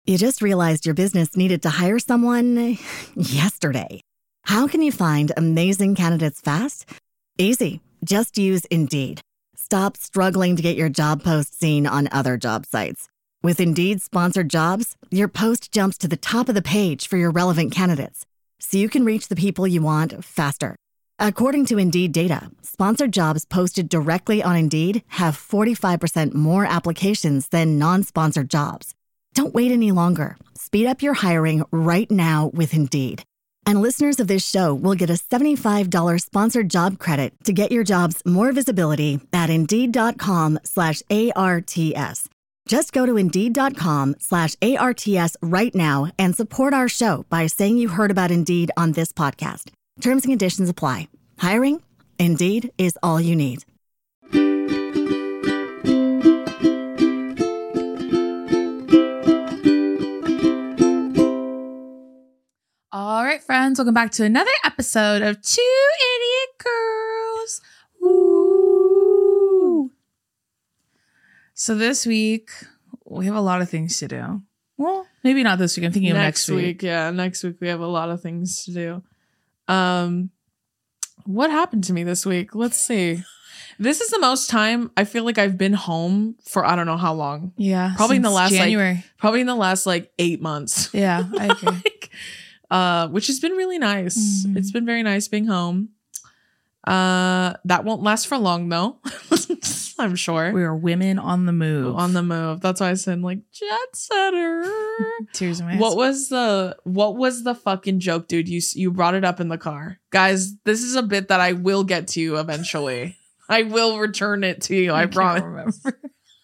You just realized your business needed to hire someone yesterday. How can you find amazing candidates fast? Easy. Just use Indeed. Stop struggling to get your job post seen on other job sites. With Indeed sponsored jobs, your post jumps to the top of the page for your relevant candidates, so you can reach the people you want faster. According to Indeed data, sponsored jobs posted directly on Indeed have 45% more applications than non-sponsored jobs. Don't wait any longer. Speed up your hiring right now with Indeed. And listeners of this show will get a $75 sponsored job credit to get your jobs more visibility at Indeed.com/ARTS. Just go to Indeed.com/ARTS right now and support our show by saying you heard about Indeed on this podcast. Terms and conditions apply. Hiring? Indeed is all you need. All right, friends, welcome back to another episode of Two Idiot Girls. Ooh. So this week, we have a lot of things to do. Well, maybe not this week. I'm thinking of next week. Yeah, next week we have a lot of things to do. What happened to me this week? Let's see. This is the most time I feel like I've been home for I don't know how long. Yeah, probably in the last January. Probably in the last 8 months. Yeah, I agree. Which has been really nice. Mm-hmm. It's been very nice being home. That won't last for long though. I'm sure. We are women on the move. On the move. That's why I said jet setter. Tears in my eyes. What was the fucking joke, dude? You brought it up in the car. Guys, this is a bit that I will get to you eventually. I will return it to you. I promise. Can't remember.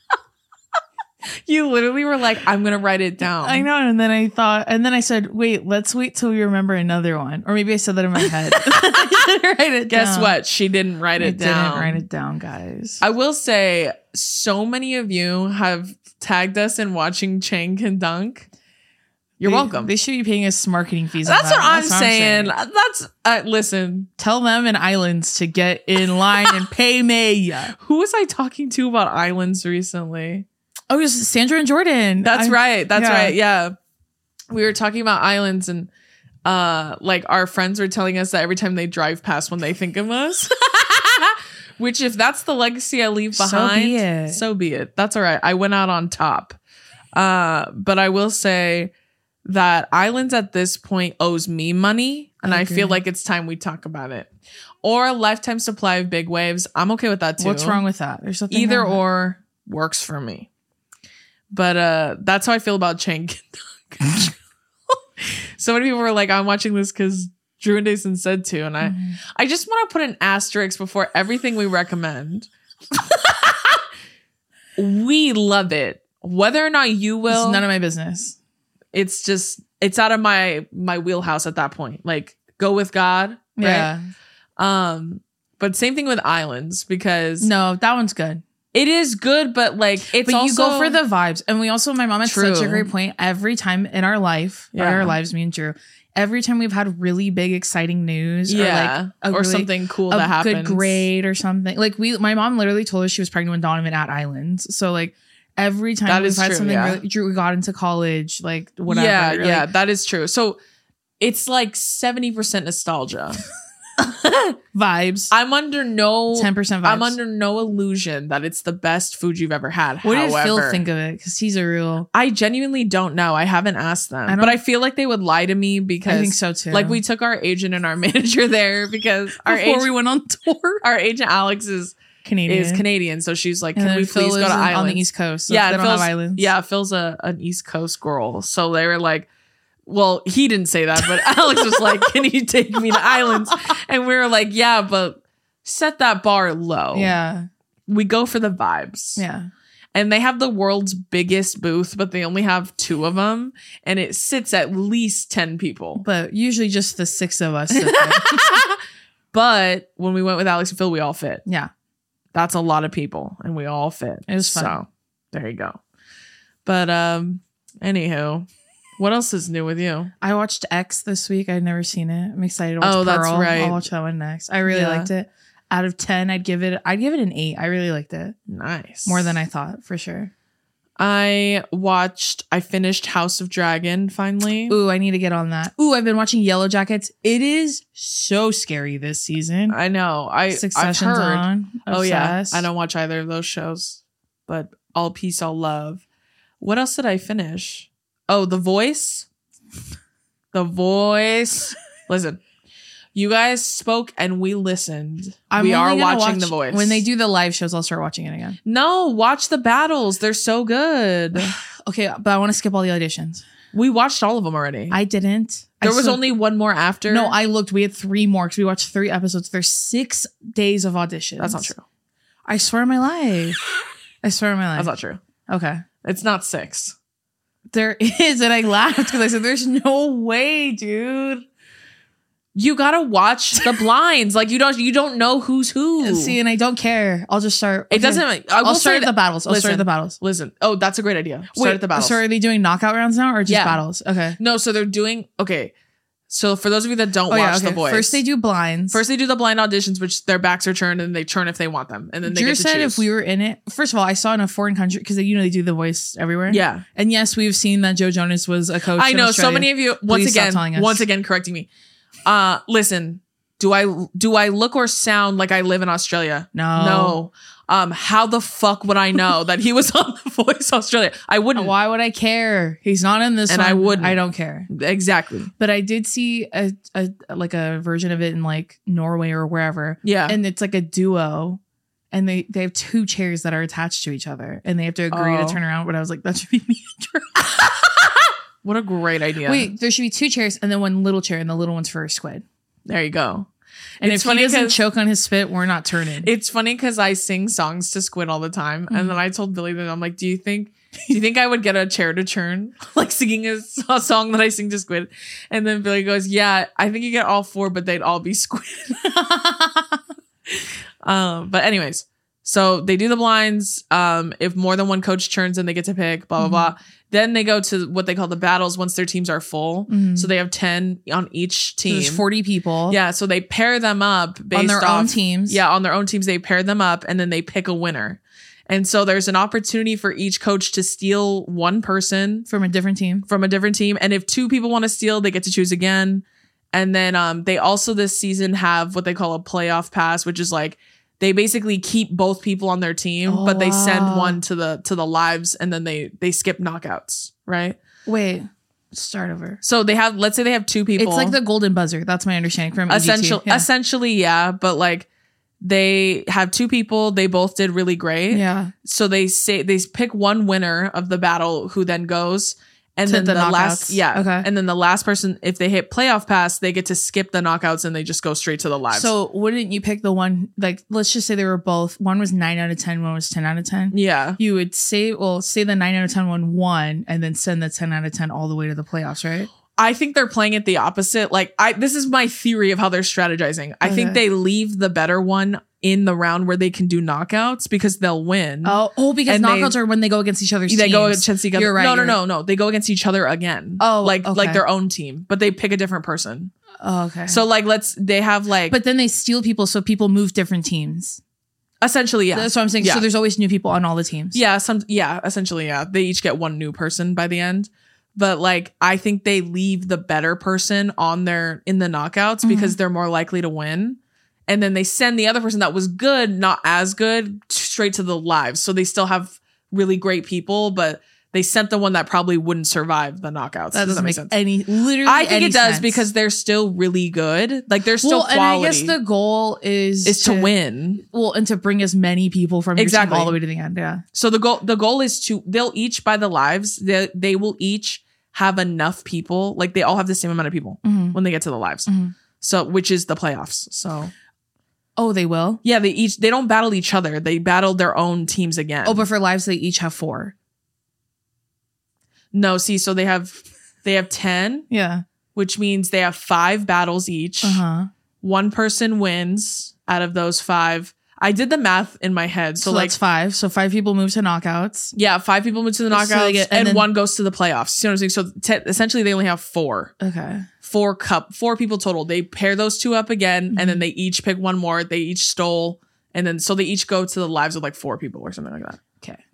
You literally were like, I'm going to write it down. I know. And then I said, wait, let's wait till we remember another one. Or maybe I said that in my head. Write it Guess down. what? She didn't write it down. Didn't write it down, guys. I will say, so many of you have tagged us in watching Chang Can Dunk. You're welcome. They should be paying us marketing fees. That's what I'm saying. Listen. Tell them in Islands to get in line and pay me. Who was I talking to about Islands recently? Oh, it was Sandra and Jordan. That's right. Yeah. We were talking about Islands and our friends were telling us that every time they drive past when they think of us. Which if that's the legacy I leave behind, so be it. That's all right. I went out on top. But I will say that Islands at this point owes me money. And I feel like it's time we talk about it. Or a lifetime supply of big waves. I'm okay with that too. What's wrong with that? There's something either or works for me. But that's how I feel about Chang Can Dunk. So many people were like, I'm watching this because Drew and Jason said to. And I just want to put an asterisk before everything we recommend. We love it. Whether or not you will. It's none of my business. It's out of my wheelhouse at that point. Go with God. Right? Yeah. But same thing with Islands because. No, that one's good. It is good, but it's but also... you go for the vibes. And we also, my mom had such a great point. Every time in our life, our lives, me and Drew, every time we've had really big, exciting news or something cool that happens. Good grade or something. My mom literally told us she was pregnant with Donovan at Islands. So every time we've had something really, Drew got into college, whatever. Yeah, that is true. So it's 70% nostalgia. Vibes. I'm under no 10% vibes. I'm under no illusion that it's the best food you've ever had. What did Phil think of it? Because he's a real. I genuinely don't know. I haven't asked them, but I feel like they would lie to me because I think so too. We took our agent and our manager there because we went on tour. Our agent Alex is Canadian, so she's like, "Can we please go to Islands on the East Coast?" So yeah, they don't have islands. Yeah, Phil's an East Coast girl, so they were like. Well, he didn't say that, but Alex was like, can you take me to Islands? And we were like, yeah, but set that bar low. Yeah. We go for the vibes. Yeah. And they have the world's biggest booth, but they only have 2 of them. And it sits at least 10 people. But usually just the 6 of us. But when we went with Alex and Phil, we all fit. Yeah. That's a lot of people. And we all fit. It was fun. So there you go. But anywho. What else is new with you? I watched X this week. I'd never seen it. I'm excited to watch Pearl. That's right. I'll watch that one next. I really liked it. Out of 10, I'd give it an 8. I really liked it. Nice. More than I thought, for sure. I finished House of Dragon finally. Ooh, I need to get on that. Ooh, I've been watching Yellow Jackets. It is so scary this season. I know. Succession's I've heard. on. Obsessed. Oh yeah. I don't watch either of those shows, but all peace, all love. What else did I finish? Oh, The Voice. The Voice. Listen, you guys spoke and we listened. We are watching The Voice. When they do the live shows, I'll start watching it again. No, watch the battles. They're so good. Okay, but I want to skip all the auditions. We watched all of them already. I didn't. There was only one more after. No, I looked. We had 3 more because we watched 3 episodes. There's 6 days of auditions. That's not true. I swear on my life. That's not true. Okay. It's not 6. There is, and I laughed because I said, "There's no way, dude." You gotta watch the blinds. Like you don't know who's who. See, and I don't care. I'll just start. It doesn't. I'll start at the battles. I'll start at the battles. Listen. Oh, that's a great idea. Start at the battles. So are they doing knockout rounds now or just battles? Okay. No, so they're doing okay. So for those of you that don't watch The Voice, first they do blinds. First they do the blind auditions, which their backs are turned and they turn if they want them, and then they get to said choose. If we were in it, first of all, I saw in a foreign country because they do The Voice everywhere. Yeah, and yes, we've seen that Joe Jonas was a coach. I know in Australia. so many of you once again correcting me. Listen, do I look or sound like I live in Australia? No. How the fuck would I know that he was on The Voice Australia? I wouldn't. Why would I care? He's not in this and one. I wouldn't. I don't care. Exactly. But I did see a version of it in like Norway or wherever. Yeah. And it's like a duo. And they have 2 chairs that are attached to each other. And they have to agree to turn around. But I was like, that should be me and Drew. What a great idea. Wait, there should be 2 chairs and then 1 little chair. And the little one's for a squid. There you go. And if he doesn't choke on his spit, we're not turning. It's funny because I sing songs to Squid all the time. Mm-hmm. And then I told Billy that I'm like, do you think I would get a chair to turn? Like singing a song that I sing to Squid. And then Billy goes, yeah, I think you get all 4, but they'd all be Squid. But anyways, so they do the blinds. If more than 1 coach turns, then they get to pick, blah, blah, blah. Then they go to what they call the battles once their teams are full. Mm-hmm. So they have 10 on each team. So there's 40 people. Yeah. So they pair them up based on their own teams. Yeah. On their own teams, they pair them up and then they pick a winner. And so there's an opportunity for each coach to steal 1 person from a different team. And if 2 people want to steal, they get to choose again. And then they also this season have what they call a playoff pass, which is like, they basically keep both people on their team, but they send one to the lives and then they skip knockouts, right? Wait, start over. So let's say they have 2 people. It's like the golden buzzer. That's my understanding from EGT. Essentially, yeah. But like they have 2 people. They both did really great. Yeah. So they pick 1 winner of the battle who then goes. And to then the last, okay. And then the last person, if they hit playoff pass, they get to skip the knockouts and they just go straight to the lives. So wouldn't you pick the one, like, let's just say they were both, one was 9 out of 10, one was 10 out of 10. Yeah. You would say the 9 out of 10 one won and then send the 10 out of 10 all the way to the playoffs, right? I think they're playing it the opposite. Like this is my theory of how they're strategizing. I think they leave the better one in the round where they can do knockouts because they'll win. Oh, because knockouts are when they go against each other's teams. They go against each other. You're right. No. They go against each other again. Oh, like their own team, but they pick a different person. Oh, okay. So like they have like, but then they steal people, so people move different teams. Essentially, yeah. That's what I'm saying. Yeah. So there's always new people on all the teams. Yeah. Essentially, yeah. They each get 1 new person by the end. But like, I think they leave the better person in the knockouts because they're more likely to win. And then they send the other person that was good, not as good, straight to the lives. So they still have really great people, but they sent the one that probably wouldn't survive the knockouts. That doesn't make sense? I think it does because they're still really good. Like they're still quality. And I guess the goal is to win. Well, and to bring as many people from your team all the way to the end. Yeah. So the goal is they'll each by the lives, they will each have enough people. Like they all have the same amount of people when they get to the lives. Mm-hmm. So, which is the playoffs. So. Oh, they will? Yeah, they don't battle each other. They battle their own teams again. Oh, but for lives, they each have 4. No, see, so they have 10. Yeah. Which means they have 5 battles each. Uh-huh. 1 person wins out of those 5. I did the math in my head. So like, that's 5. So 5 people move to knockouts. Yeah, 5 people move to the knockouts and 1 goes to the playoffs. You know what I'm saying? So essentially they only have 4. Okay. 4 people total. They pair those 2 up again and then they each pick 1 more. They each stole and then so they each go to the lives of like 4 people or something like that. Okay.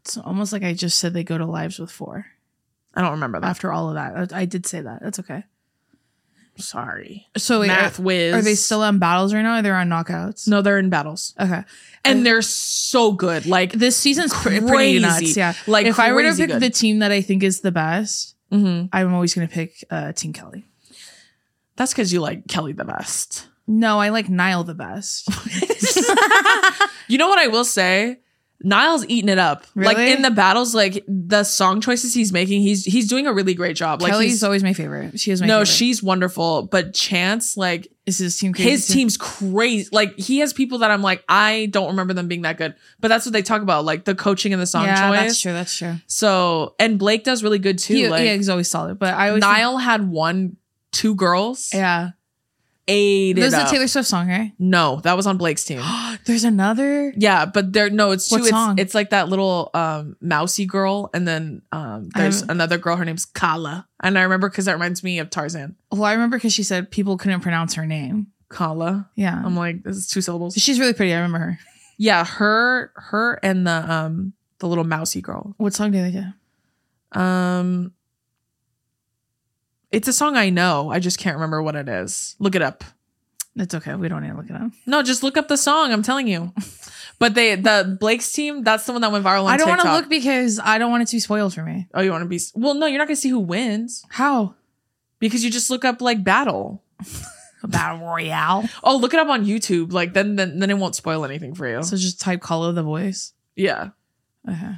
It's almost like I just said they go to lives with 4. I don't remember that. After all of that. I did say that. That's okay. Sorry. So wait, Math whiz. Are they still on battles right now or they're on knockouts? No, they're in battles. Okay. And they're so good. Like this season's pretty nuts. Yeah. Like if I were to pick good. the team that I think is the best, I'm always going to pick Team Kelly. That's because you like Kelly the best. No, I like Niall the best. You know what I will say? Niall's eating it up. Really? Like in the battles, like the song choices he's making, he's doing a really great job. Like Kelly's always my favorite. She is my favorite. No, she's wonderful. But Chance, like is his team crazy? His team's crazy. Like he has people that I'm like, I don't remember them being that good. But that's what they talk about, like the coaching and the song choice. That's true. That's true. So and Blake does really good too. He's always solid. But I always Niall had 2 girls. Yeah. Ate it There's up. a Taylor Swift song, right? No, that was on Blake's team. There's another. Yeah, but it's 2. What song? It's like that little mousy girl, and then there's another girl. Her name's Kala, and I remember because that reminds me of Tarzan. Well, I remember because she said people couldn't pronounce her name. Kala. Yeah, I'm like, this is 2 syllables. She's really pretty. I remember her. Yeah, her, and the little mousy girl. What song do they do? It's a song I know. I just can't remember what it is. Look it up. It's okay. We don't need to look it up. No, just look up the song. I'm telling you. But the Blake's team, that's the one that went viral on TikTok. I don't want to look because I don't want it to be spoiled for me. Oh, you want to be? Well, no, you're not going to see who wins. How? Because you just look up like battle. Battle Royale. Oh, look it up on YouTube. Like then it won't spoil anything for you. So just type Kala the Voice. Yeah. Okay.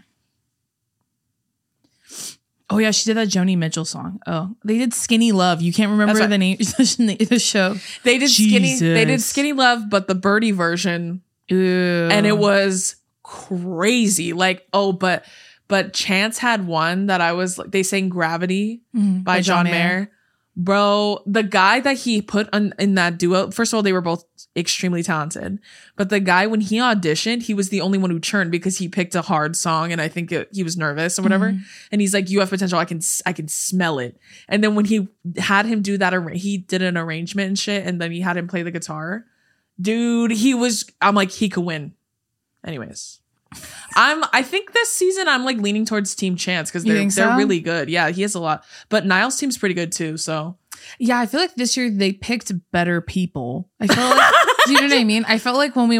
Oh yeah, she did that Joni Mitchell song. Oh, they did Skinny Love. You can't remember the name the show. They did Skinny Love, but the Birdie version. Ew. And it was crazy. Like, but Chance had one that I was like, they sang Gravity by John Mayer. Bro, the guy that he put in that duo, first of all, they were both extremely talented. But the guy, when he auditioned, he was the only one who churned because he picked a hard song and I think he was nervous or whatever. And he's like, you have potential. I can smell it. And then when he had him do that, he did an arrangement and shit. And then he had him play the guitar. Dude, I'm like, he could win. Anyways. I think this season I'm like leaning towards Team Chance because they're really good. Yeah, he has a lot. But Niall's team's pretty good too. So yeah, I feel like this year they picked better people. I feel like do you know what I mean? I felt like when we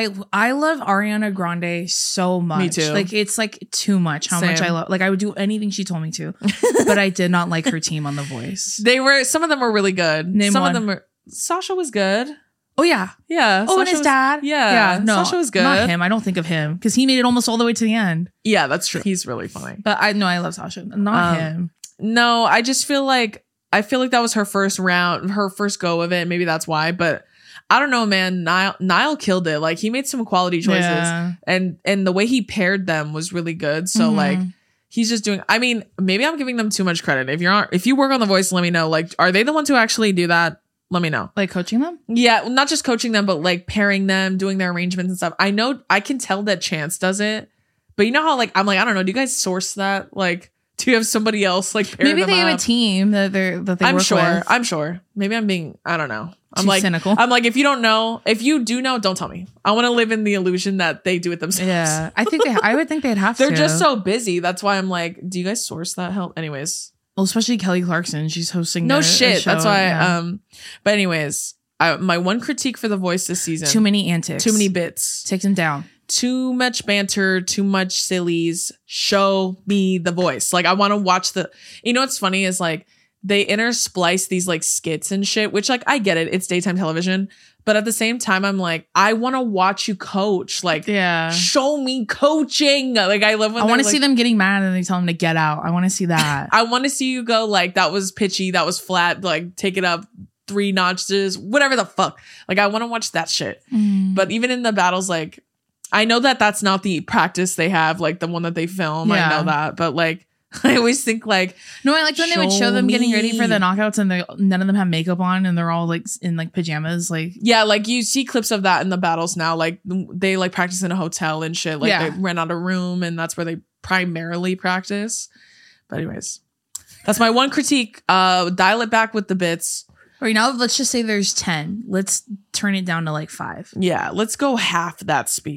I love Ariana Grande so much. Me too. Like it's like too much how much I love. Like I would do anything she told me to. But I did not like her team on The Voice. Some of them were really good. Some of them were Sasha was good. Oh yeah. Yeah. Oh, and his dad. Yeah. No, Sasha was good. Not him. I don't think of him because he made it almost all the way to the end. Yeah, that's true. He's really funny. But I love Sasha. Not him. No, I just feel like that was her first round, her first go of it. Maybe that's why. But I don't know, man. Niall killed it. Like he made some quality choices. Yeah. And the way he paired them was really good. So like he's just doing, I mean, maybe I'm giving them too much credit. If you work on The Voice, let me know. Like, are they the ones who actually do that? Let me know. Like coaching them? Yeah, not just coaching them, but like pairing them, doing their arrangements and stuff. I know I can tell that Chance does it, but you know how like I'm like, I don't know. Do you guys source that? Like, do you have somebody else like pair maybe them they up? have a team that they work with. I'm sure. Maybe I'm being, I don't know. I'm too like cynical. I'm like, if you do know, don't tell me. I want to live in the illusion that they do it themselves. Yeah, I would think they'd have They're to. just so busy. That's why I'm like, do you guys source that help? Anyways. Well, especially Kelly Clarkson. She's hosting no shit. show. That's why. But anyways, my one critique for The Voice this season: too many antics, too many bits, take them down, too much banter, too much sillies. Show me The Voice. Like I want to watch the. You know what's funny is like they intersplice these like skits and shit, which like I get it. It's daytime television. But at the same time, I'm like, I want to watch you coach. Like, yeah, show me coaching. Like, I love when I want to see them getting mad and they tell them to get out. I want to see that. I want to see you go like, that was pitchy, that was flat. Like, take it up 3 notches, whatever the fuck. Like, I want to watch that shit. But even in the battles, like, I know that that's not the practice they have, like the one that they film. Yeah. I know that, but like, I always think like, no, I like when they would show them getting ready for the knockouts and none of them have makeup on and they're all like in like pajamas. Like, yeah, like you see clips of that in the battles now. Like they like practice in a hotel and shit. Like they rent out a room and that's where they primarily practice. But anyways, that's my one critique. Dial it back with the bits. Right now, let's just say there's 10. Let's turn it down to like 5. Yeah, let's go half that speed.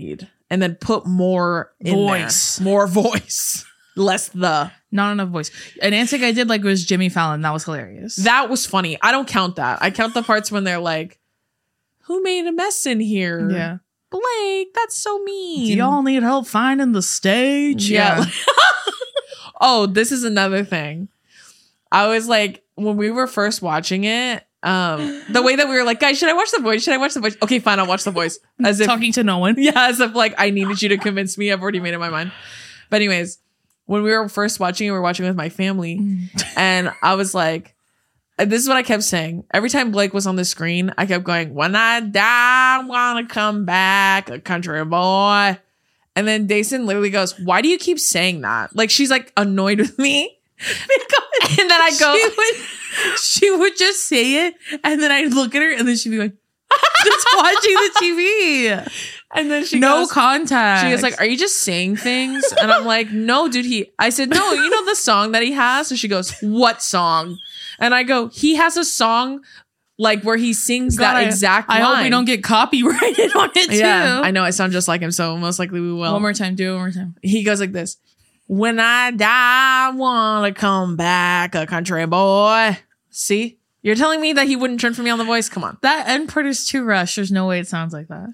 and then put more voice. More voice. Less the. Not enough voice. An antic I did like was Jimmy Fallon. That was hilarious. That was funny. I don't count that. I count the parts when they're like, who made a mess in here? Yeah. Blake, that's so mean. Do y'all need help finding the stage? Yeah. Oh, this is another thing. I was like, when we were first watching it, the way that we were like, guys, should I watch The Voice? Should I watch The Voice? Okay, fine, I'll watch The Voice. As if talking to no one. Yeah, as if like I needed you to convince me. I've already made up my mind. But anyways, when we were first watching it, we were watching with my family. And I was like, this is what I kept saying. Every time Blake was on the screen, I kept going, when I die, I want to come back, a country boy. And then Dason literally goes, why do you keep saying that? Like, she's like annoyed with me. And then I go, she would just say it. And then I'd look at her and then she'd be like, just watching the TV. And then she no goes, contact. She was like, are you just saying things? And I'm like, no, dude, I said, no, you know the song that he has? So she goes, what song? And I go, he has a song like where he sings that exact line. I hope we don't get copyrighted on it too. Yeah, I know I sound just like him, so most likely we will. One more time, do it one more time. He goes like this. When I die, I want to come back, a country boy. See? You're telling me that he wouldn't turn for me on The Voice? Come on. That end part is too rushed. There's no way it sounds like that.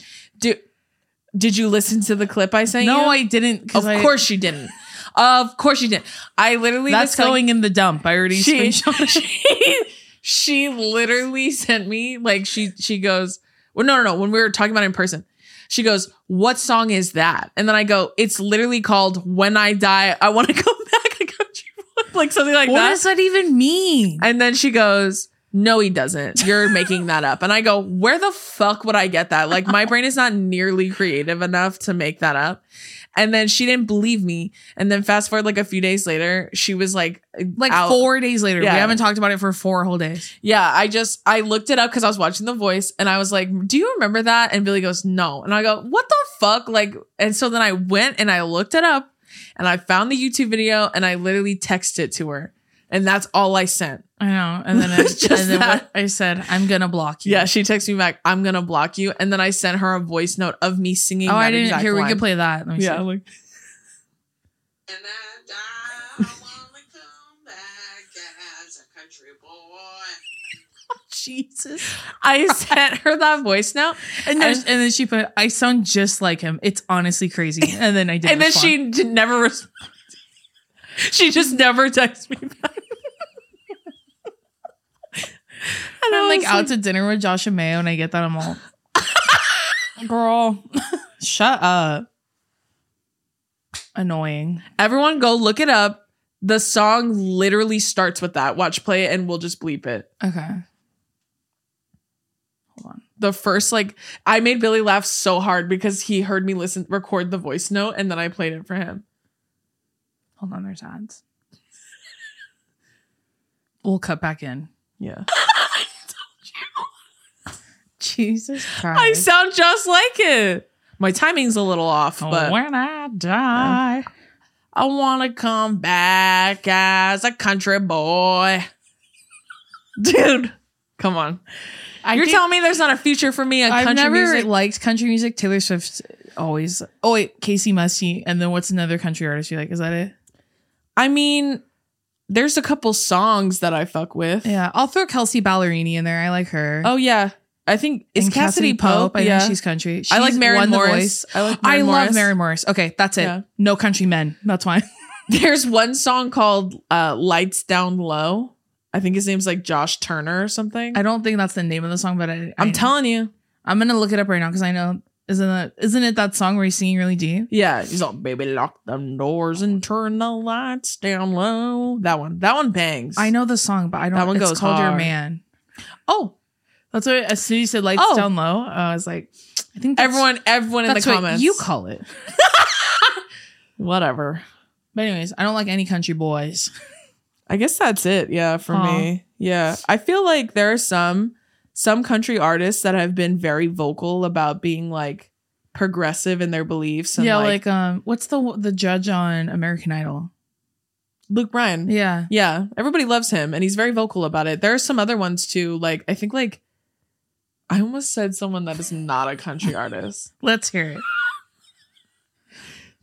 Did you listen to the clip I sent you? No, I didn't. Of course you didn't. Of course you didn't. I literally That's going in the dump. I already screenshot it. She literally sent me, like, she goes, well, no. When we were talking about it in person, she goes, what song is that? And then I go, it's literally called When I Die, I Want to Come Back a Country Boy. Like something like that. What does that even mean? And then she goes, no, he doesn't. You're making that up. And I go, where the fuck would I get that? Like, my brain is not nearly creative enough to make that up. And then she didn't believe me. And then fast forward like a few days later, she was like out. 4 days later. Yeah. We haven't talked about it for 4 whole days. Yeah. I looked it up because I was watching The Voice and I was like, do you remember that? And Billy goes, no. And I go, what the fuck? Like, and so then I went and I looked it up and I found the YouTube video and I literally texted it to her. And that's all I sent. I know. And then, I said, I'm going to block you. Yeah, she texted me back, I'm going to block you. And then I sent her a voice note of me singing that I didn't exact hear. line. We could play that. Let me see. Like, and I die, I want to come back as a country boy. Jesus. I sent her that voice note. And then she put, I sound just like him. It's honestly crazy. And then I did. And then she never responded. She just never texted me back. And I'm like out to dinner with Josh and Mayo and I get that. I'm all, girl, shut up. Annoying. Everyone go look it up. The song literally starts with that. Watch, play it, and we'll just bleep it. Okay. Hold on. The first, like, I made Billy laugh so hard because he heard me record the voice note, and then I played it for him. Hold on, there's ads. We'll cut back in. Yeah. I told you. Jesus Christ. I sound just like it. My timing's a little off, but when I die, I want to come back as a country boy. Dude, come on. You're telling me there's not a future for me in country music? I've never liked country music. Taylor Swift always. Oh, wait. Casey Musty. And then what's another country artist you like? Is that it? I mean, there's a couple songs that I fuck with. Yeah. I'll throw Kelsey Ballerini in there. I like her. Oh, yeah. I think it's Cassidy Pope. I think she's country. I like Maren Morris. I love Maren Morris. Okay, that's it. Yeah. No country men. That's fine. There's one song called Lights Down Low. I think his name's like Josh Turner or something. I don't think that's the name of the song, but I'm telling you. I'm going to look it up right now because I know. Isn't it that song where he's singing really deep? Yeah. He's all, baby, lock them doors and turn the lights down low. That one bangs. I know the song, but I don't. That one it's goes called hard. Your Man. Oh. That's what, as soon as you said lights down low, I was like, I think everyone in the comments. You call it. Whatever. But anyways, I don't like any country boys. I guess that's it. Yeah, for me. Yeah. I feel like there are some country artists that have been very vocal about being like progressive in their beliefs. And yeah, like what's the judge on American Idol? Luke Bryan. Yeah. Yeah. Everybody loves him and he's very vocal about it. There are some other ones too. Like, I think like I almost said someone that is not a country artist. Let's hear it.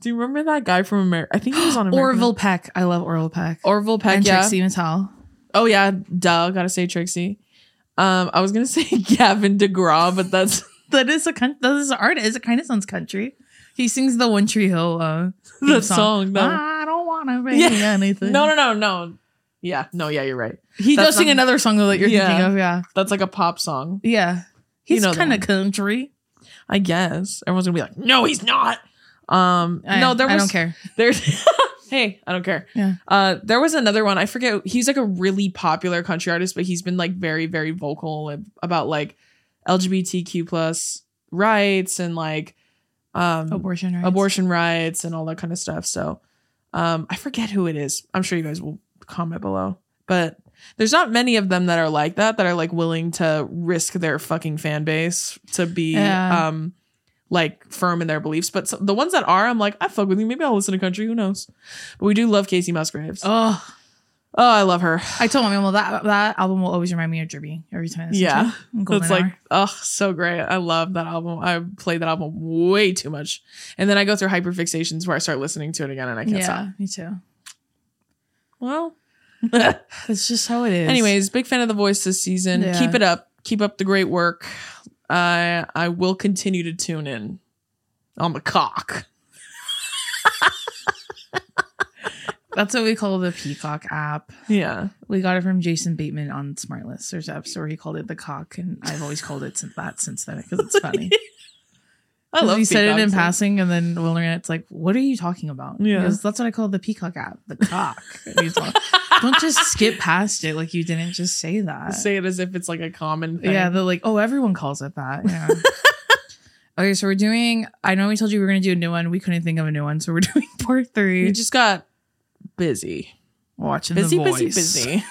Do you remember that guy from America? I think he was on America. Orville Peck. I love Orville Peck. Orville Peck, and Trixie Mattel. Oh yeah, duh. Gotta say Trixie. I was gonna say Gavin DeGraw, but that is an artist. It kind of sounds country. He sings the One Tree Hill that song. No. I don't want to be anything. No. Yeah, you're right. He does sing another song that you're thinking of. Yeah, that's like a pop song. Yeah, he's kind of country. I guess everyone's gonna be like, no, he's not. I don't care. Hey, I don't care. Yeah. There was another one. I forget. He's like a really popular country artist, but he's been like very, very vocal about like LGBTQ plus rights and like abortion rights and all that kind of stuff. So I forget who it is. I'm sure you guys will comment below. But there's not many of them that are like that are like willing to risk their fucking fan base to be like firm in their beliefs. But the ones that are, I'm like, I fuck with you. Maybe I'll listen to country. Who knows? But we do love Casey Musgraves. Oh, I love her. I told my mom, well, that album will always remind me of Derby every time I listen to it. It's like, so great. I love that album. I play that album way too much. And then I go through hyperfixations where I start listening to it again and I can't stop. Yeah, me too. Well, that's just how it is. Anyways, big fan of The Voice this season. Yeah. Keep it up. Keep up the great work. I will continue to tune in on the cock. That's what we call the Peacock app. Yeah. We got it from Jason Bateman on Smartlist. There's an episode where he called it the cock, and I've always called it since then because it's funny. I love he said it in passing, and then Wilderness like, what are you talking about? Yeah. Goes, that's what I call the Peacock app, the cock. Don't just skip past it like you didn't just say that. Say it as if it's like a common thing. Yeah, they're like, oh, everyone calls it that. Yeah. Okay, so I know we told you we were going to do a new one. We couldn't think of a new one, so we're doing part 3. We just got busy. Watching The Voice. Busy.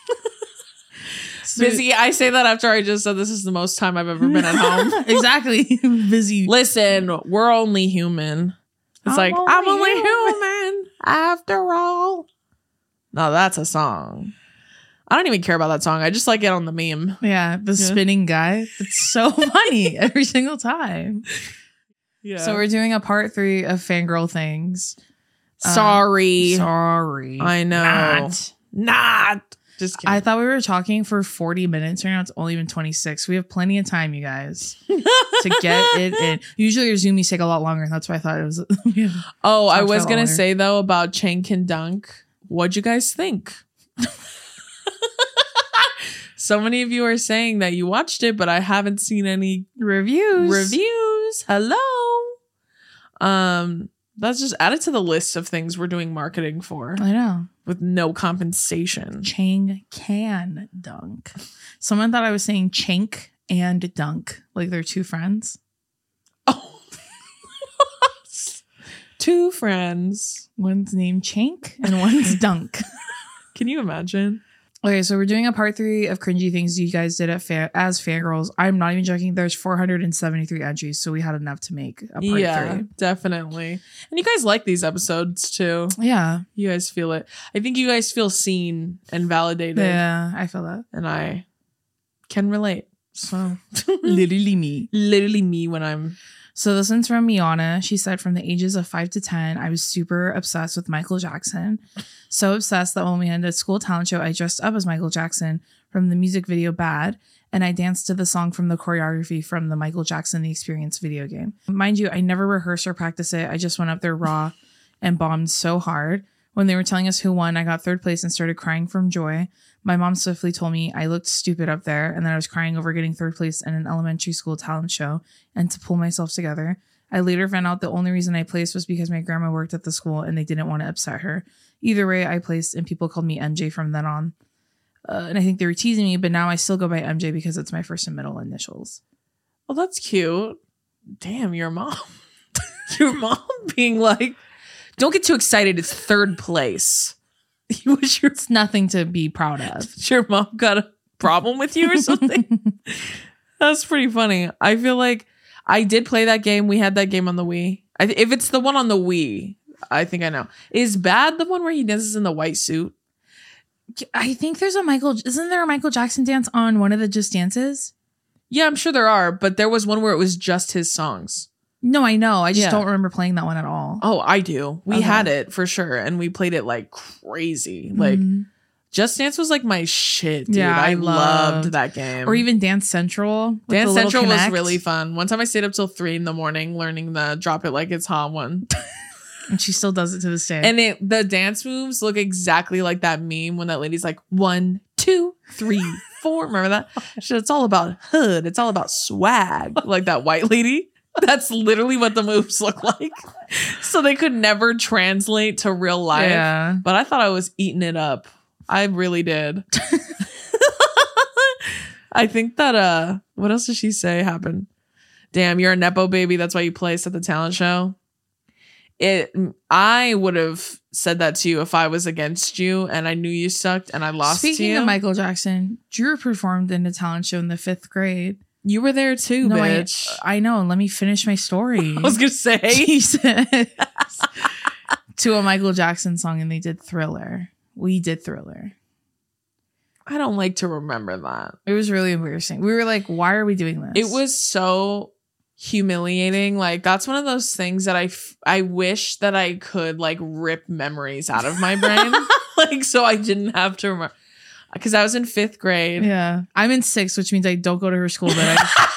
Busy. I say that after I just said this is the most time I've ever been at home. Exactly. Busy. Listen, we're only human. It's I'm only human after all. No, that's a song. I don't even care about that song. I just like it on the meme. Yeah, the spinning guy. It's so funny every single time. Yeah. So we're doing a part 3 of Fangirl Things. Sorry. I know. Not. Just kidding. I thought we were talking for 40 minutes. Right now it's only been 26. We have plenty of time, you guys, to get it in. Usually your Zoomies take a lot longer. That's why I thought it was. I was going to say, though, about Chang Can Dunk. What'd you guys think? So many of you are saying that you watched it, but I haven't seen any reviews. Hello. That's just added to the list of things we're doing marketing for. I know. With no compensation. Chang Can Dunk. Someone thought I was saying Chank and Dunk. Like they're two friends. Oh. Two friends. One's named Chank and one's Dunk. Can you imagine? Okay, so we're doing a part 3 of cringy things you guys did as fangirls. I'm not even joking. There's 473 entries, so we had enough to make a part 3. Yeah, definitely. And you guys like these episodes too. Yeah. You guys feel it. I think you guys feel seen and validated. Yeah, I feel that. And I can relate. So Literally me when I'm... So this one's from Miana. She said, from the ages of 5 to 10, I was super obsessed with Michael Jackson. So obsessed that when we ended school talent show, I dressed up as Michael Jackson from the music video Bad, and I danced to the song from the choreography from the Michael Jackson The Experience video game. Mind you, I never rehearsed or practiced it. I just went up there raw and bombed so hard. When they were telling us who won, I got 3rd place and started crying from joy. My mom swiftly told me I looked stupid up there and that I was crying over getting 3rd place in an elementary school talent show and to pull myself together. I later found out the only reason I placed was because my grandma worked at the school and they didn't want to upset her. Either way, I placed and people called me MJ from then on. And I think they were teasing me, but now I still go by MJ because it's my first and middle initials. Well, that's cute. Damn, your mom. Your mom being like, don't get too excited. It's 3rd place. It's nothing to be proud of. Your mom got a problem with you or something? That's pretty funny. I feel like I did play that game. We had that game on the Wii. If it's the one on the Wii, I think I know. Is Bad the one where he dances in the white suit? I think isn't there a Michael Jackson dance on one of the Just Dances? Yeah, I'm sure there are, but there was one where it was just his songs. No, I know. I just Yeah. don't remember playing that one at all. Oh, I do. We Okay. had it for sure, and we played it like crazy. Like Mhm. Just Dance was like my shit, dude. Yeah, I I loved loved- that game. Or even Dance Central. with Dance the little Central was Kinect. really fun. One time I stayed up till 3 a.m. learning the Drop It Like It's Hot one. And she still does it to this day. And the dance moves look exactly like that meme when that lady's like 1, 2, 3, 4. Remember that? Shit, it's all about hood. It's all about swag. Like that white lady. That's literally what the moves look like. So they could never translate to real life. yeah. But I thought I was eating it up. I really did. I think that what else did she say happened? Damn, you're a Nepo baby. That's why you placed at the talent show. I would have said that to you if I was against you and I knew you sucked and I lost to Speaking you. of Michael Jackson, Drew performed in a talent show in the 5th grade. You were there too, No, bitch. I know. Let me finish my story. I was gonna say. Jesus. To a Michael Jackson song, and they did Thriller. We did Thriller. I don't like to remember that. It was really embarrassing. We were like, why are we doing this? It was so humiliating. Like that's one of those things that I wish that I could like rip memories out of my brain. Like so I didn't have to remember. Because I was in 5th grade. Yeah. I'm in 6th, which means I don't go to her school, but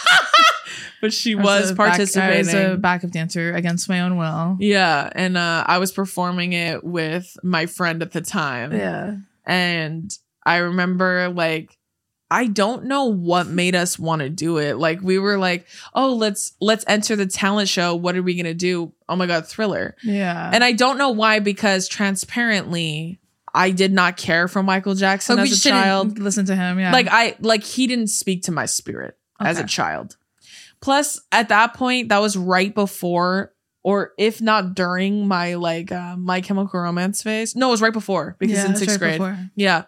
But she I was participating. I was a backup dancer against my own will. Yeah. And I was performing it with my friend at the time. Yeah. And I remember like I don't know what made us want to do it. Like we were like, oh, let's enter the talent show. What are we gonna do? Oh my God, Thriller. Yeah. And I don't know why, because transparently, I did not care for Michael Jackson as a child. Listen to him. Yeah. Like he didn't speak to my spirit as a Okay. child. Plus, at that point, that was right before, or if not during my like My Chemical Romance phase. No, it was right before because in it's 6th right grade. before. Yeah.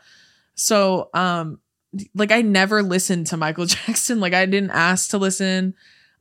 So like I never listened to Michael Jackson. Like I didn't ask to listen.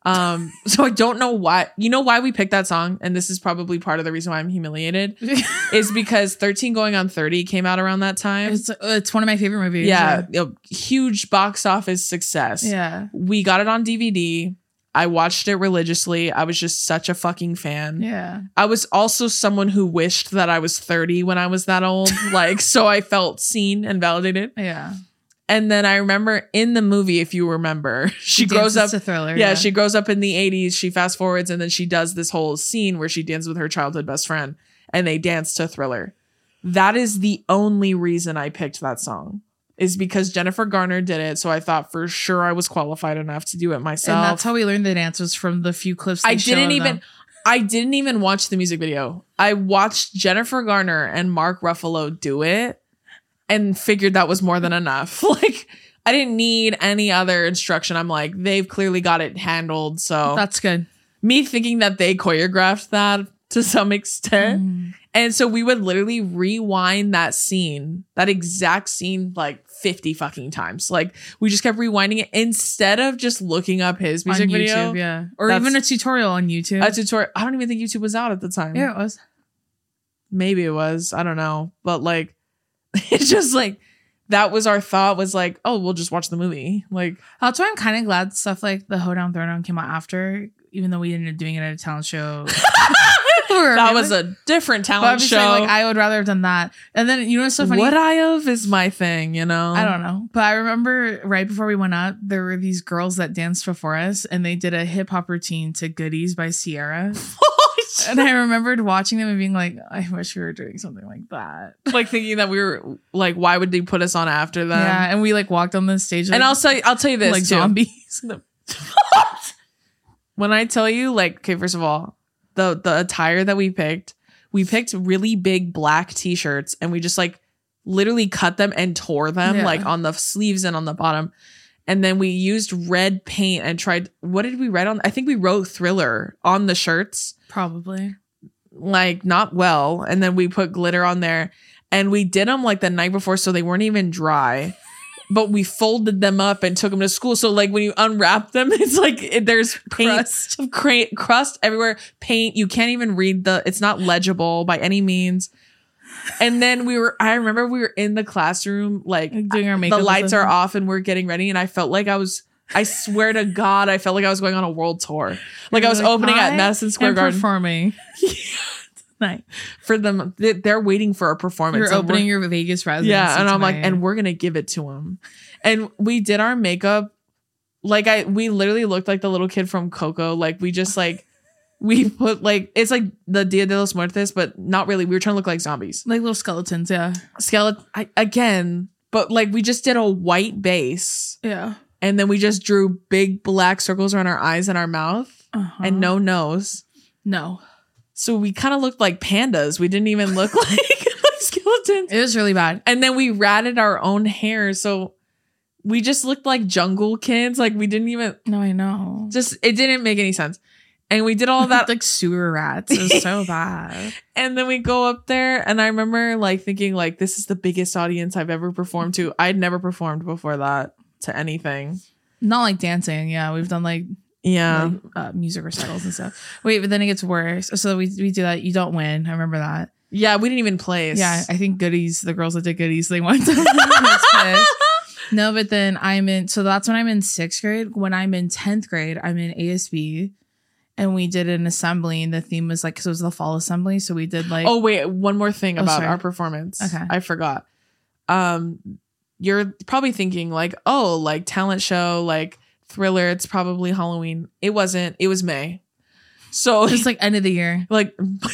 So I don't know why. You know why we picked that song? And this is probably part of the reason why I'm humiliated. Is because 13 Going on 30 came out around that time. It's one of my favorite movies. Yeah, huge box office success. Yeah. We got it on DVD. I watched it religiously. I was just such a fucking fan. Yeah. I was also someone who wished that I was 30 when I was that old. Like, so I felt seen and validated. Yeah. And then I remember in the movie, if you remember, she grows dances up. to Thriller. Yeah, she grows up in the 80s. She fast forwards and then she does this whole scene where she dances with her childhood best friend and they dance to Thriller. That is the only reason I picked that song, is because Jennifer Garner did it. So I thought for sure I was qualified enough to do it myself. And that's how we learned the dance, was from the few clips. I didn't even watch the music video. I watched Jennifer Garner and Mark Ruffalo do it and figured that was more than enough. Like I didn't need any other instruction. I'm like, they've clearly got it handled. So That's good. me thinking that they choreographed that to some extent. Mm. And so we would literally rewind that scene, that exact scene, like 50 fucking times. Like we just kept rewinding it instead of just looking up his music On video. YouTube, yeah. Or That's- even a tutorial on YouTube. A tutorial. I don't even think YouTube was out at the time. Yeah, it was. Maybe it was. I don't know. But like, it's just like, that was our thought, was like, oh, we'll just watch the movie. Like, That's why I'm kind of glad stuff like the Hoedown Throwdown came out after, even though we ended up doing it at a talent show. that was a different But I'm talent just show. saying, like, I would rather have done that. And then, you know what's so funny? Would I have is my thing, you know? I don't know. But I remember right before we went out, there were these girls that danced before us, and they did a hip hop routine to Goodies by Sierra. And I remembered watching them and being like, I wish we were doing something like that. Like thinking that we were like, why would they put us on after them? Yeah. And we like walked on the stage. And I'll tell you this like too. zombies. When I tell you, like, okay, first of all, the attire that we picked really big black t-shirts and we just like literally cut them and tore them like on the sleeves and on the bottom. And then we used red paint and tried, what did we write on? I think we wrote Thriller on the shirts. Probably. Like not well. And then we put glitter on there and we did them like the night before. So they weren't even dry, but we folded them up and took them to school. So like when you unwrap them, it's like there's paint, crust everywhere, paint. You can't even read it's not legible by any means. And then I remember we were in the classroom, like doing our makeup. The lights are off and we're getting ready. And I felt like I was I swear to God, I felt like I was going on a world tour. Like I was opening at Madison Square Garden. Performing. Nice. For them. They're waiting for a performance. You're opening your Vegas residency. Yeah. And I'm like, tonight. and we're going to give it to them. And we did our makeup. Like we literally looked like the little kid from Coco. Like we just like, we put like, it's like the Dia de los Muertos, but not really. We were trying to look like zombies. Like little skeletons, yeah. Again, but like we just did a white base. Yeah. And then we just drew big black circles around our eyes and our mouth and no nose. No. So we kind of looked like pandas. We didn't even look like skeletons. It was really bad. And then we ratted our own hair. So we just looked like jungle kids. Like we didn't even, No, I know. it didn't make any sense. And we did all of that. Like sewer rats. It was so bad. And then we go up there and I remember like thinking like, this is the biggest audience I've ever performed to. I'd never performed before that to anything. Not like dancing. Yeah. We've done like music recitals and stuff. Wait, but then it gets worse. So we do that. You don't win. I remember that. Yeah, we didn't even place. Yeah, I think Goodies, the girls that did Goodies, they went to No, but then so that's when I'm in 6th grade. When I'm in 10th grade, I'm in ASB and we did an assembly and the theme was like, because it was the fall assembly. So we did like. Oh, wait, one more thing about sorry. our performance. Okay. I forgot. You're probably thinking like, oh, like talent show, like Thriller, it's probably Halloween. It wasn't. It was May. So just like end of the year. like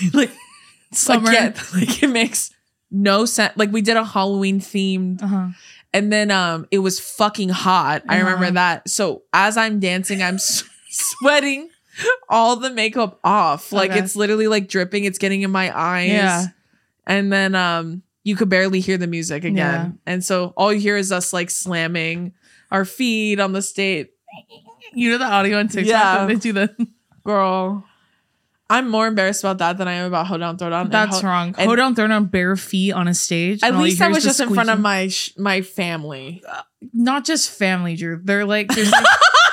Summer. Again, like it makes no sense. Like we did a Halloween themed and then it was fucking hot. I remember that. So as I'm dancing, I'm sweating all the makeup off. Like it's literally like dripping. It's getting in my eyes. Yeah. And then you could barely hear the music again. Yeah. And so all you hear is us like slamming our feet on the stage. You know the audio on TikTok? Yeah. They do that. Girl, I'm more embarrassed about that than I am about Hold On, Throw Down. That's wrong. Hold On, Throw Down bare feet on a stage. At least I was just just in front of my family. Not just family, Drew. They're like, there's like